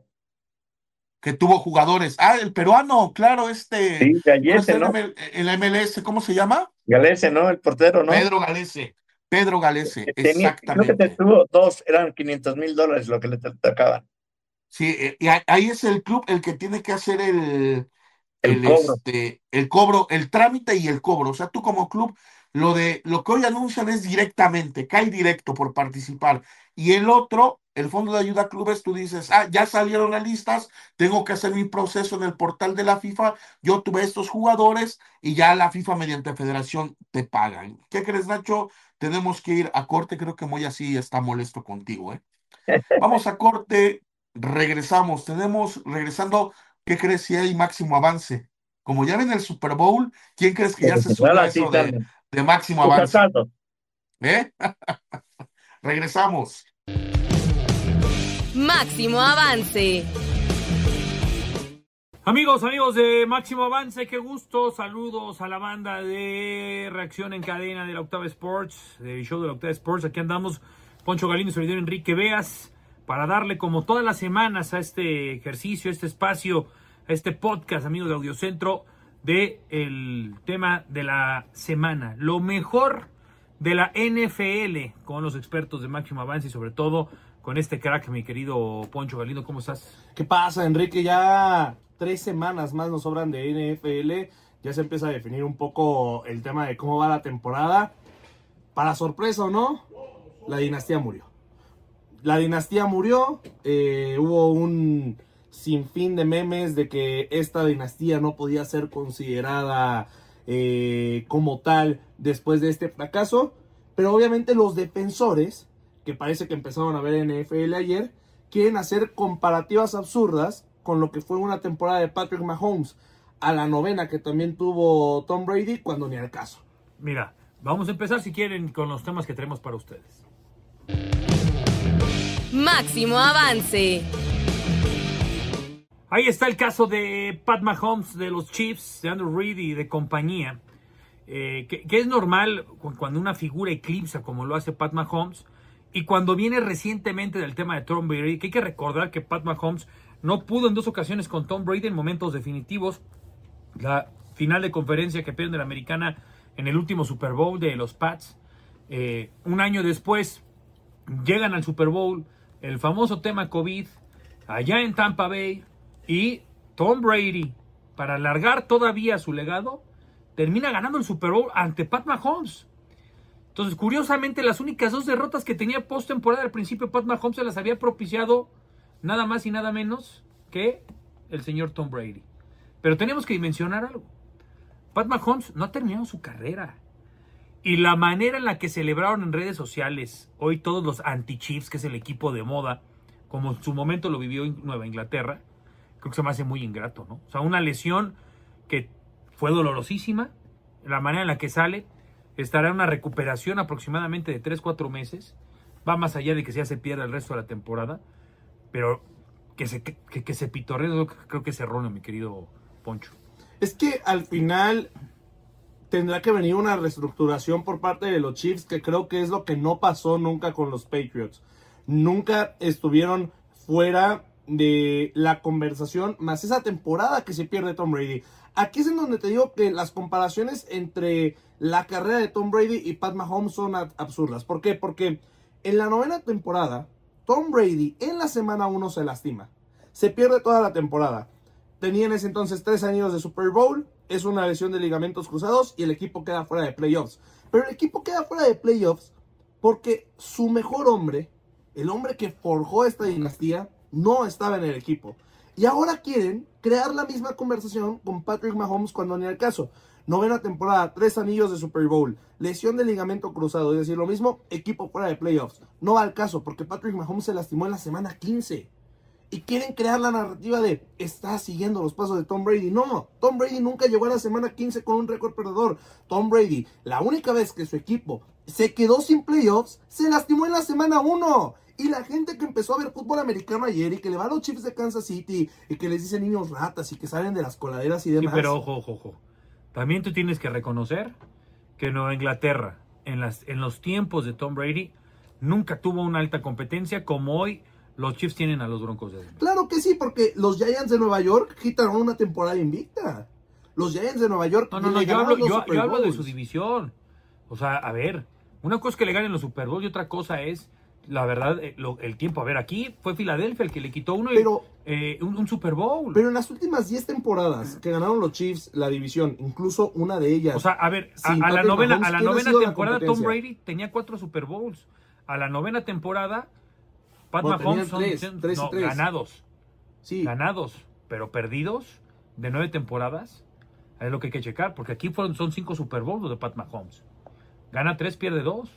que tuvo jugadores. Ah, el peruano, claro, este, Sí, ahora Gallese, está en ¿no? M L en la M L S, ¿cómo se llama? Galese, ¿no? El portero, ¿no? Pedro Galese. Pedro Galese, Tenía, creo que te exactamente. tuvo dos, eran quinientos mil dólares lo que le tocaban. Sí, eh, y a- ahí es el club el que tiene que hacer el, El el, cobro. este, el cobro, el trámite y el cobro. O sea, tú como club, lo de lo que hoy anuncian es directamente, cae directo por participar. Y el otro, el Fondo de Ayuda a Clubes, tú dices, ah, ya salieron las listas, tengo que hacer mi proceso en el portal de la FIFA, yo tuve estos jugadores y ya la FIFA mediante federación te pagan. ¿Qué crees, Nacho? Tenemos que ir a corte, creo que Moy así está molesto contigo, ¿eh? Vamos a corte, regresamos. Tenemos, regresando, ¿qué crees si hay máximo avance? Como ya ven el Super Bowl, ¿quién crees que ya se subió a Ahora sí eso de, están de máximo avance? saltando. ¿Eh? Regresamos. Máximo Avance. Amigos, amigos de Máximo Avance, qué gusto. Saludos a la banda de Reacción en Cadena de la Octava Sports, del show de la Octava Sports. Aquí andamos, Poncho Galindo y su servidor Enrique Beas, para darle como todas las semanas a este ejercicio, a este espacio, a este podcast, amigos de Audiocentro, de el tema de la semana. Lo mejor de la N F L con los expertos de Máximo Avance y sobre todo con este crack, mi querido Poncho Galindo. ¿Cómo estás? ¿Qué pasa, Enrique? Ya tres semanas más nos sobran de N F L. Ya se empieza a definir un poco el tema de cómo va la temporada. Para sorpresa o no, la dinastía murió. La dinastía murió. Eh, hubo un sinfín de memes de que esta dinastía no podía ser considerada eh, como tal después de este fracaso. Pero obviamente los defensores, que parece que empezaron a ver N F L ayer, quieren hacer comparativas absurdas con lo que fue una temporada de Patrick Mahomes a la novena que también tuvo Tom Brady, cuando ni al caso. Mira, vamos a empezar si quieren con los temas que tenemos para ustedes. Máximo Avance. Ahí está el caso de Pat Mahomes, de los Chiefs, de Andrew Reid y de compañía, eh, que, que es normal cuando una figura eclipsa como lo hace Pat Mahomes. Y cuando viene recientemente del tema de Tom Brady, que hay que recordar que Pat Mahomes no pudo en dos ocasiones con Tom Brady en momentos definitivos. La final de conferencia que pierden de la americana en el último Super Bowl de los Pats. Eh, un año después llegan al Super Bowl, el famoso tema COVID, allá en Tampa Bay. Y Tom Brady, para alargar todavía su legado, termina ganando el Super Bowl ante Pat Mahomes. Entonces, curiosamente, las únicas dos derrotas que tenía postemporada al principio, Pat Mahomes se las había propiciado nada más y nada menos que el señor Tom Brady. Pero tenemos que dimensionar algo. Pat Mahomes no ha terminado su carrera. Y la manera en la que celebraron en redes sociales hoy todos los anti-Chiefs, que es el equipo de moda, como en su momento lo vivió en Nueva Inglaterra, creo que se me hace muy ingrato, ¿no? O sea, una lesión que fue dolorosísima, la manera en la que sale. Estará en una recuperación aproximadamente de tres a cuatro meses. Va más allá de que ya se pierda el resto de la temporada. Pero que se, que, que se pitorree, creo que es erróneo, mi querido Poncho. Es que al final tendrá que venir una reestructuración por parte de los Chiefs, que creo que es lo que no pasó nunca con los Patriots. Nunca estuvieron fuera de la conversación, más esa temporada que se pierde Tom Brady. Aquí es en donde te digo que las comparaciones entre la carrera de Tom Brady y Pat Mahomes son absurdas. ¿Por qué? Porque en la novena temporada, Tom Brady en la semana uno se lastima. Se pierde toda la temporada. Tenía en ese entonces tres años de Super Bowl, es una lesión de ligamentos cruzados y el equipo queda fuera de playoffs. Pero el equipo queda fuera de playoffs porque su mejor hombre, el hombre que forjó esta dinastía, no estaba en el equipo. Y ahora quieren crear la misma conversación con Patrick Mahomes cuando ni al caso. Novena temporada, tres anillos de Super Bowl, lesión de ligamento cruzado, es decir, lo mismo, equipo fuera de playoffs. No va al caso porque Patrick Mahomes se lastimó en la semana quince. Y quieren crear la narrativa de, está siguiendo los pasos de Tom Brady. No, Tom Brady nunca llegó a la semana quince con un récord perdedor. Tom Brady, la única vez que su equipo se quedó sin playoffs, se lastimó en la semana uno. Y la gente que empezó a ver fútbol americano ayer y que le va a los Chiefs de Kansas City y que les dicen niños ratas y que salen de las coladeras y demás. Sí, pero ojo, ojo, ojo. También tú tienes que reconocer que Nueva Inglaterra, en, las, en los tiempos de Tom Brady, nunca tuvo una alta competencia como hoy los Chiefs tienen a los Broncos de Denver. Claro que sí, porque los Giants de Nueva York quitaron una temporada invicta. Los Giants de Nueva York... No, no, no, yo hablo, yo, yo hablo de su división. O sea, a ver, una cosa es que le ganen los Super Bowl y otra cosa es... La verdad, eh, lo, el tiempo. A ver, aquí fue Filadelfia el que le quitó uno pero, y, eh, un, un Super Bowl. Pero en las últimas diez temporadas que ganaron los Chiefs la división, incluso una de ellas. O sea, a ver, a, a la novena, a la novena temporada Tom Brady tenía cuatro Super Bowls. A la novena temporada, Pat bueno, Mahomes son tres, tres no, tres. ganados. Sí. Ganados, pero perdidos de nueve temporadas. Es lo que hay que checar, porque aquí fueron, son cinco Super Bowls de Pat Mahomes. Gana tres, pierde dos.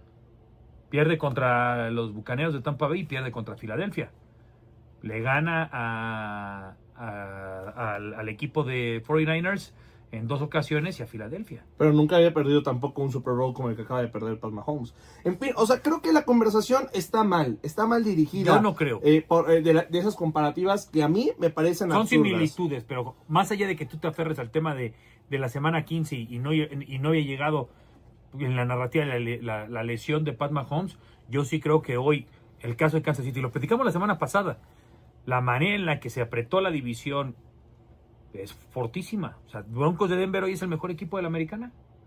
Pierde contra los Bucaneros de Tampa Bay y pierde contra Filadelfia. Le gana a, a, a, al, al equipo de cuarenta y nueve ers en dos ocasiones y a Filadelfia. Pero nunca había perdido tampoco un Super Bowl como el que acaba de perder Pat Mahomes. En fin, o sea, creo que la conversación está mal, está mal dirigida. Yo no creo. Eh, por, eh, de, la, de esas comparativas que a mí me parecen Son absurdas. similitudes, pero más allá de que tú te aferres al tema de, de la semana quince y no, y no había llegado en la narrativa la, la, la lesión de Pat Mahomes, yo sí creo que hoy, el caso de Kansas City, lo platicamos la semana pasada, la manera en la que se apretó la división es fortísima. O sea, Broncos de Denver hoy es el mejor equipo de la americana.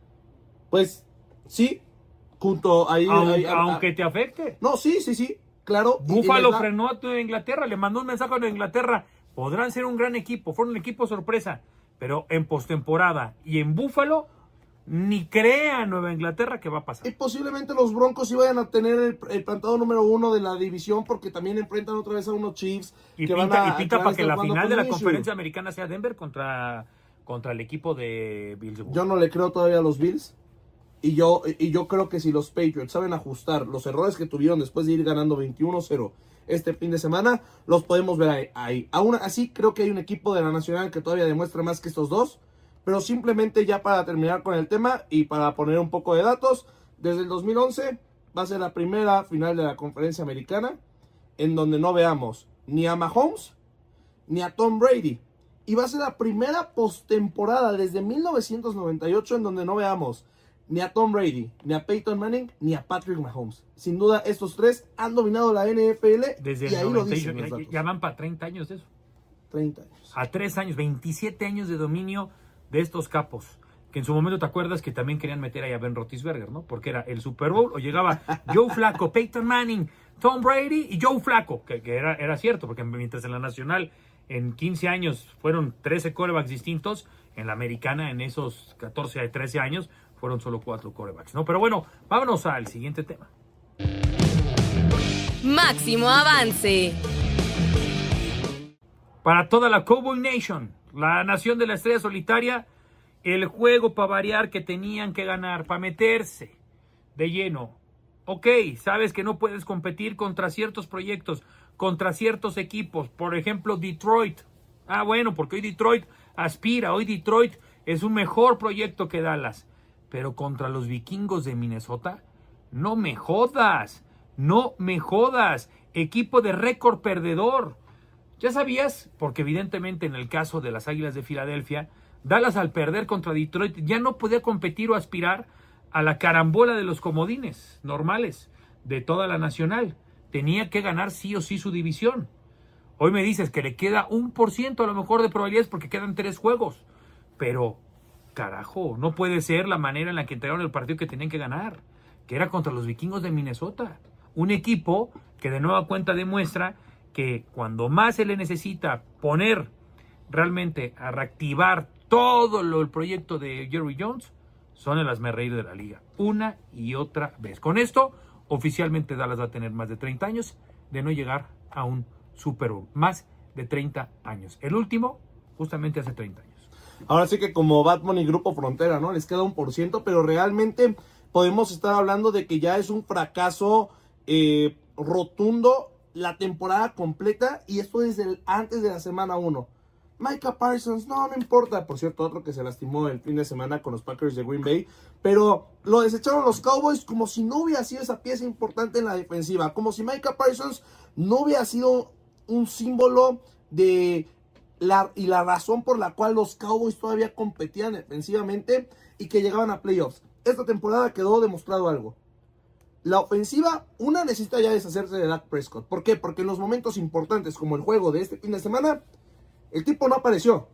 Pues, sí, junto ahí... Aunque, ahí, a, aunque te afecte. No, sí, sí, sí, claro. Buffalo da... frenó a Nueva Inglaterra, le mandó un mensaje a Nueva Inglaterra. Podrán ser un gran equipo, fueron un equipo sorpresa, pero en postemporada y en Buffalo, ni crea Nueva Inglaterra que va a pasar. Y posiblemente los Broncos sí vayan a tener el, el plantado número uno de la división, porque también enfrentan otra vez a unos Chiefs. Y que pinta, van a, y pinta que para que la final de la issue. conferencia americana sea Denver contra, contra el equipo de Bills. Yo no le creo todavía a los Bills. Y yo, y yo creo que si los Patriots saben ajustar los errores que tuvieron después de ir ganando veintiuno cero este fin de semana, los podemos ver ahí, ahí. Aún así, creo que hay un equipo de la Nacional que todavía demuestra más que estos dos. Pero simplemente ya para terminar con el tema y para poner un poco de datos, desde el dos mil once va a ser la primera final de la conferencia americana en donde no veamos ni a Mahomes ni a Tom Brady. Y va a ser la primera postemporada desde mil novecientos noventa y ocho en donde no veamos ni a Tom Brady, ni a Peyton Manning, ni a Patrick Mahomes. Sin duda, estos tres han dominado la N F L desde y el ahí noventa y ocho, lo dicen los ya, datos. ya van para treinta años de eso. treinta años. A tres años, veintisiete años de dominio de estos capos, que en su momento te acuerdas que también querían meter ahí a Ben Roethlisberger, ¿no? Porque era el Super Bowl o llegaba Joe Flacco, Peyton Manning, Tom Brady y Joe Flacco, que, que era, era cierto, porque mientras en la nacional en quince años fueron trece quarterbacks distintos, en la americana en esos catorce a trece años fueron solo cuatro quarterbacks, ¿no? Pero bueno, vámonos al siguiente tema. Máximo avance. Para toda la Cowboy Nation, la nación de la estrella solitaria, el juego para variar que tenían que ganar, para meterse de lleno. Ok, sabes que no puedes competir contra ciertos proyectos, contra ciertos equipos. Por ejemplo, Detroit. Ah, bueno, porque hoy Detroit aspira, hoy Detroit es un mejor proyecto que Dallas. Pero contra los vikingos de Minnesota, no me jodas, no me jodas. Equipo de récord perdedor. Ya sabías, porque evidentemente en el caso de las Águilas de Filadelfia, Dallas al perder contra Detroit ya no podía competir o aspirar a la carambola de los comodines normales de toda la nacional. Tenía que ganar sí o sí su división. Hoy me dices que le queda un por ciento a lo mejor de probabilidades porque quedan tres juegos. Pero, carajo, no puede ser la manera en la que entregaron el partido que tenían que ganar, que era contra los vikingos de Minnesota. Un equipo que de nueva cuenta demuestra que cuando más se le necesita poner realmente a reactivar todo lo, el proyecto de Jerry Jones, son el hazmerreír de la liga, una y otra vez. Con esto, oficialmente Dallas va a tener más de treinta años de no llegar a un Super Bowl. Más de treinta años. El último, justamente hace treinta años. Ahora sí que como Batman y Grupo Frontera, ¿no? Les queda un por ciento, pero realmente podemos estar hablando de que ya es un fracaso eh, rotundo la temporada completa, y esto desde el, antes de la semana uno. Micah Parsons, no, no importa. Por cierto, otro que se lastimó el fin de semana con los Packers de Green Bay. Pero lo desecharon los Cowboys como si no hubiera sido esa pieza importante en la defensiva. Como si Micah Parsons no hubiera sido un símbolo de la, y la razón por la cual los Cowboys todavía competían defensivamente y que llegaban a playoffs. Esta temporada quedó demostrado algo. La ofensiva, una, necesita ya deshacerse de Dak Prescott. ¿Por qué? Porque en los momentos importantes, como el juego de este fin de semana, el tipo no apareció.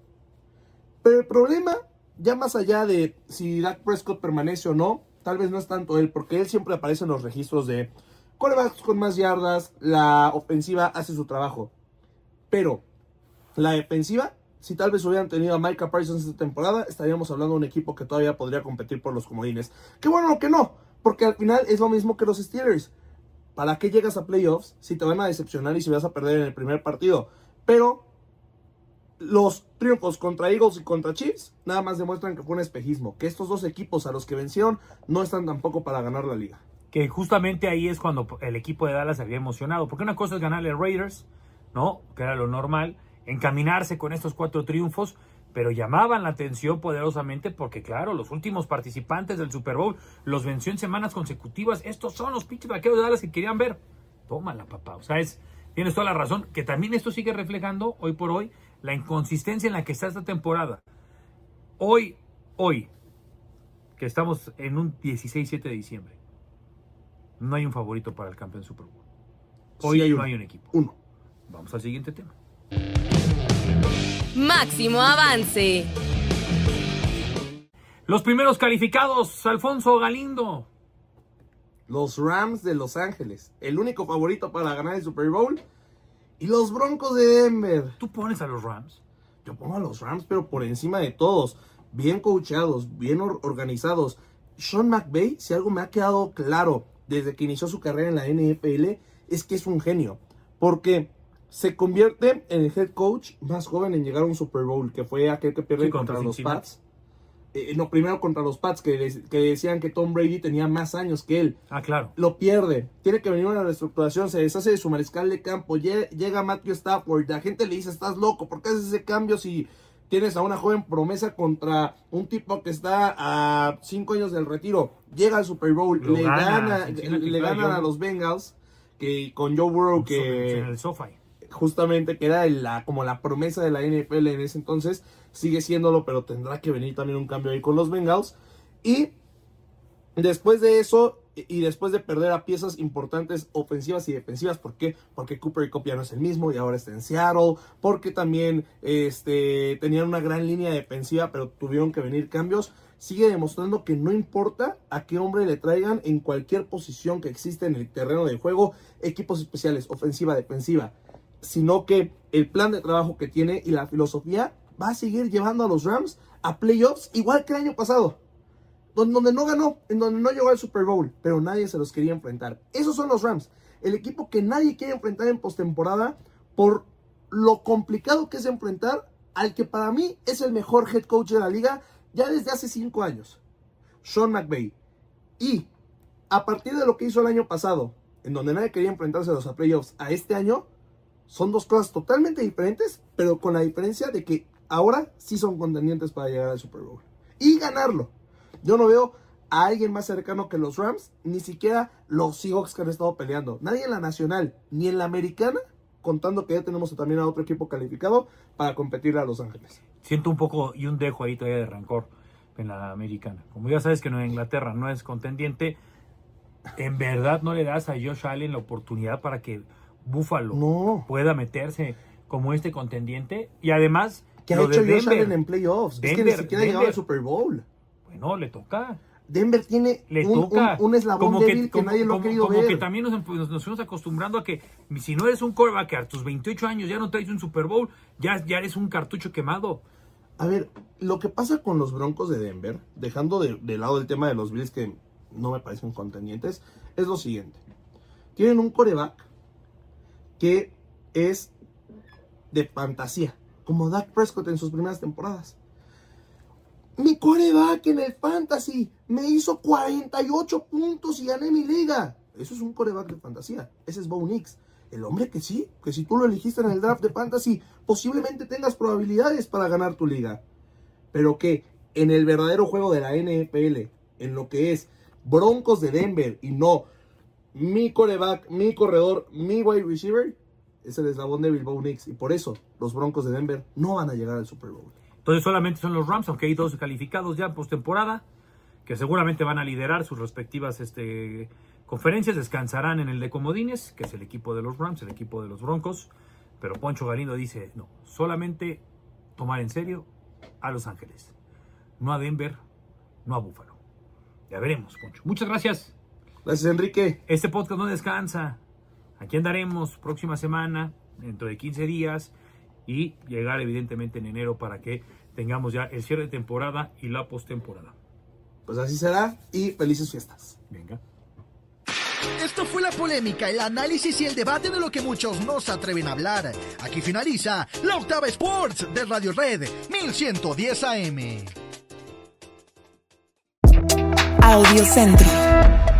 Pero el problema, ya más allá de si Dak Prescott permanece o no, tal vez no es tanto él, porque él siempre aparece en los registros de quarterbacks con más yardas, la ofensiva hace su trabajo. Pero la defensiva, si tal vez hubieran tenido a Micah Parsons esta temporada, estaríamos hablando de un equipo que todavía podría competir por los comodines. Qué bueno que no, porque al final es lo mismo que los Steelers. ¿Para qué llegas a playoffs si te van a decepcionar y si vas a perder en el primer partido? Pero los triunfos contra Eagles y contra Chiefs nada más demuestran que fue un espejismo, que estos dos equipos a los que vencieron no están tampoco para ganar la liga. Que justamente ahí es cuando el equipo de Dallas se había emocionado, porque una cosa es ganarle a Raiders, ¿no? Que era lo normal, encaminarse con estos cuatro triunfos, pero llamaban la atención poderosamente porque, claro, los últimos participantes del Super Bowl los venció en semanas consecutivas. Estos son los pinches vaqueros de Dallas que querían ver. Tómala, papá. O sea, es, tienes toda la razón, que también esto sigue reflejando, hoy por hoy, la inconsistencia en la que está esta temporada. Hoy, hoy, que estamos en un dieciséis siete de diciembre, no hay un favorito para el campeón Super Bowl. Hoy sí hay no uno. hay un equipo. Uno. Vamos al siguiente tema. Máximo avance. Los primeros calificados, Alfonso Galindo. Los Rams de Los Ángeles, el único favorito para ganar el Super Bowl. Y los Broncos de Denver. ¿Tú pones a los Rams? Yo pongo a los Rams, pero por encima de todos. Bien coachados, bien or- organizados. Sean McVay, si algo me ha quedado claro desde que inició su carrera en la N F L, es que es un genio. Porque se convierte en el head coach más joven en llegar a un Super Bowl, que fue aquel que pierde Sí, contra, contra los Cincinnati. Pats. Eh, no, primero contra los Pats, que, de- que decían que Tom Brady tenía más años que él. Ah, claro. Lo pierde, tiene que venir una reestructuración, se deshace de su mariscal de campo, lle- llega Matthew Stafford, la gente le dice, estás loco, ¿por qué haces ese cambio si tienes a una joven promesa contra un tipo que está a cinco años del retiro? Llega al Super Bowl, Lo le, gana, gana, Cincinnati, le claro, ganan Joe- a los Bengals, que con Joe Burrow, que En el SoFi. justamente que era la, como la promesa de la N F L en ese entonces, sigue siéndolo, pero tendrá que venir también un cambio ahí con los Bengals. Y después de eso, y después de perder a piezas importantes ofensivas y defensivas, ¿por qué? Porque Cooper Kupp ya no es el mismo y ahora está en Seattle, porque también este, tenían una gran línea defensiva, pero tuvieron que venir cambios. Sigue demostrando que no importa a qué hombre le traigan en cualquier posición que existe en el terreno de juego, equipos especiales, ofensiva, defensiva, sino que el plan de trabajo que tiene y la filosofía va a seguir llevando a los Rams a playoffs igual que el año pasado, donde, donde no ganó, en donde no llegó al Super Bowl, pero nadie se los quería enfrentar. Esos son los Rams, el equipo que nadie quiere enfrentar en postemporada por lo complicado que es enfrentar al que para mí es el mejor head coach de la liga ya desde hace cinco años, Sean McVay. Y a partir de lo que hizo el año pasado, en donde nadie quería enfrentarse a los a playoffs, a este año, son dos cosas totalmente diferentes, pero con la diferencia de que ahora sí son contendientes para llegar al Super Bowl y ganarlo. Yo no veo a alguien más cercano que los Rams, ni siquiera los Seahawks que han estado peleando. Nadie en la nacional, ni en la americana, contando que ya tenemos también a otro equipo calificado para competir a Los Ángeles. Siento un poco y un dejo ahí todavía de rancor en la americana. Como ya sabes que Nueva Inglaterra no es contendiente, ¿en verdad no le das a Josh Allen la oportunidad para que Buffalo no. pueda meterse como este contendiente? Y además, ¿qué ha lo hecho de Josh Denver, Allen en playoffs? Denver, es que ni siquiera llegaba al Denver. Super Bowl. Bueno, le toca. Denver tiene Le un, toca. un, un eslabón débil que, como, nadie lo como, ha querido como ver. que también nos, nos, nos fuimos acostumbrando a que si no eres un quarterback a tus veintiocho años ya no traes un Super Bowl, ya, ya eres un cartucho quemado. A ver, lo que pasa con los Broncos de Denver, dejando de, de lado el tema de los Bills que no me parecen contendientes, es lo siguiente. Tienen un quarterback que es de fantasía, como Dak Prescott en sus primeras temporadas. Mi quarterback en el fantasy me hizo cuarenta y ocho puntos y gané mi liga. Eso es un quarterback de fantasía. Ese es Bo Nix. El hombre que sí, que si tú lo elegiste en el draft de fantasy, posiblemente tengas probabilidades para ganar tu liga. Pero que en el verdadero juego de la N F L, en lo que es Broncos de Denver y no mi quarterback, mi corredor, mi wide receiver, es el eslabón débil Bo Nix. Y por eso los Broncos de Denver no van a llegar al Super Bowl. Entonces solamente son los Rams, aunque hay dos calificados ya en postemporada, que seguramente van a liderar sus respectivas este, conferencias, descansarán en el de comodines, que es el equipo de los Rams, el equipo de los Broncos, pero Poncho Galindo dice, no, solamente tomar en serio a Los Ángeles, no a Denver, no a Buffalo. Ya veremos, Poncho. Muchas gracias. Gracias, Enrique. Este podcast no descansa. Aquí andaremos próxima semana, dentro de quince días, y llegar evidentemente en enero para que tengamos ya el cierre de temporada y la postemporada. Pues así será y felices fiestas. Venga. Esto fue la polémica, el análisis y el debate de lo que muchos no se atreven a hablar. Aquí finaliza la Octava Sports de Radio Red mil ciento diez A M. Audio Centro.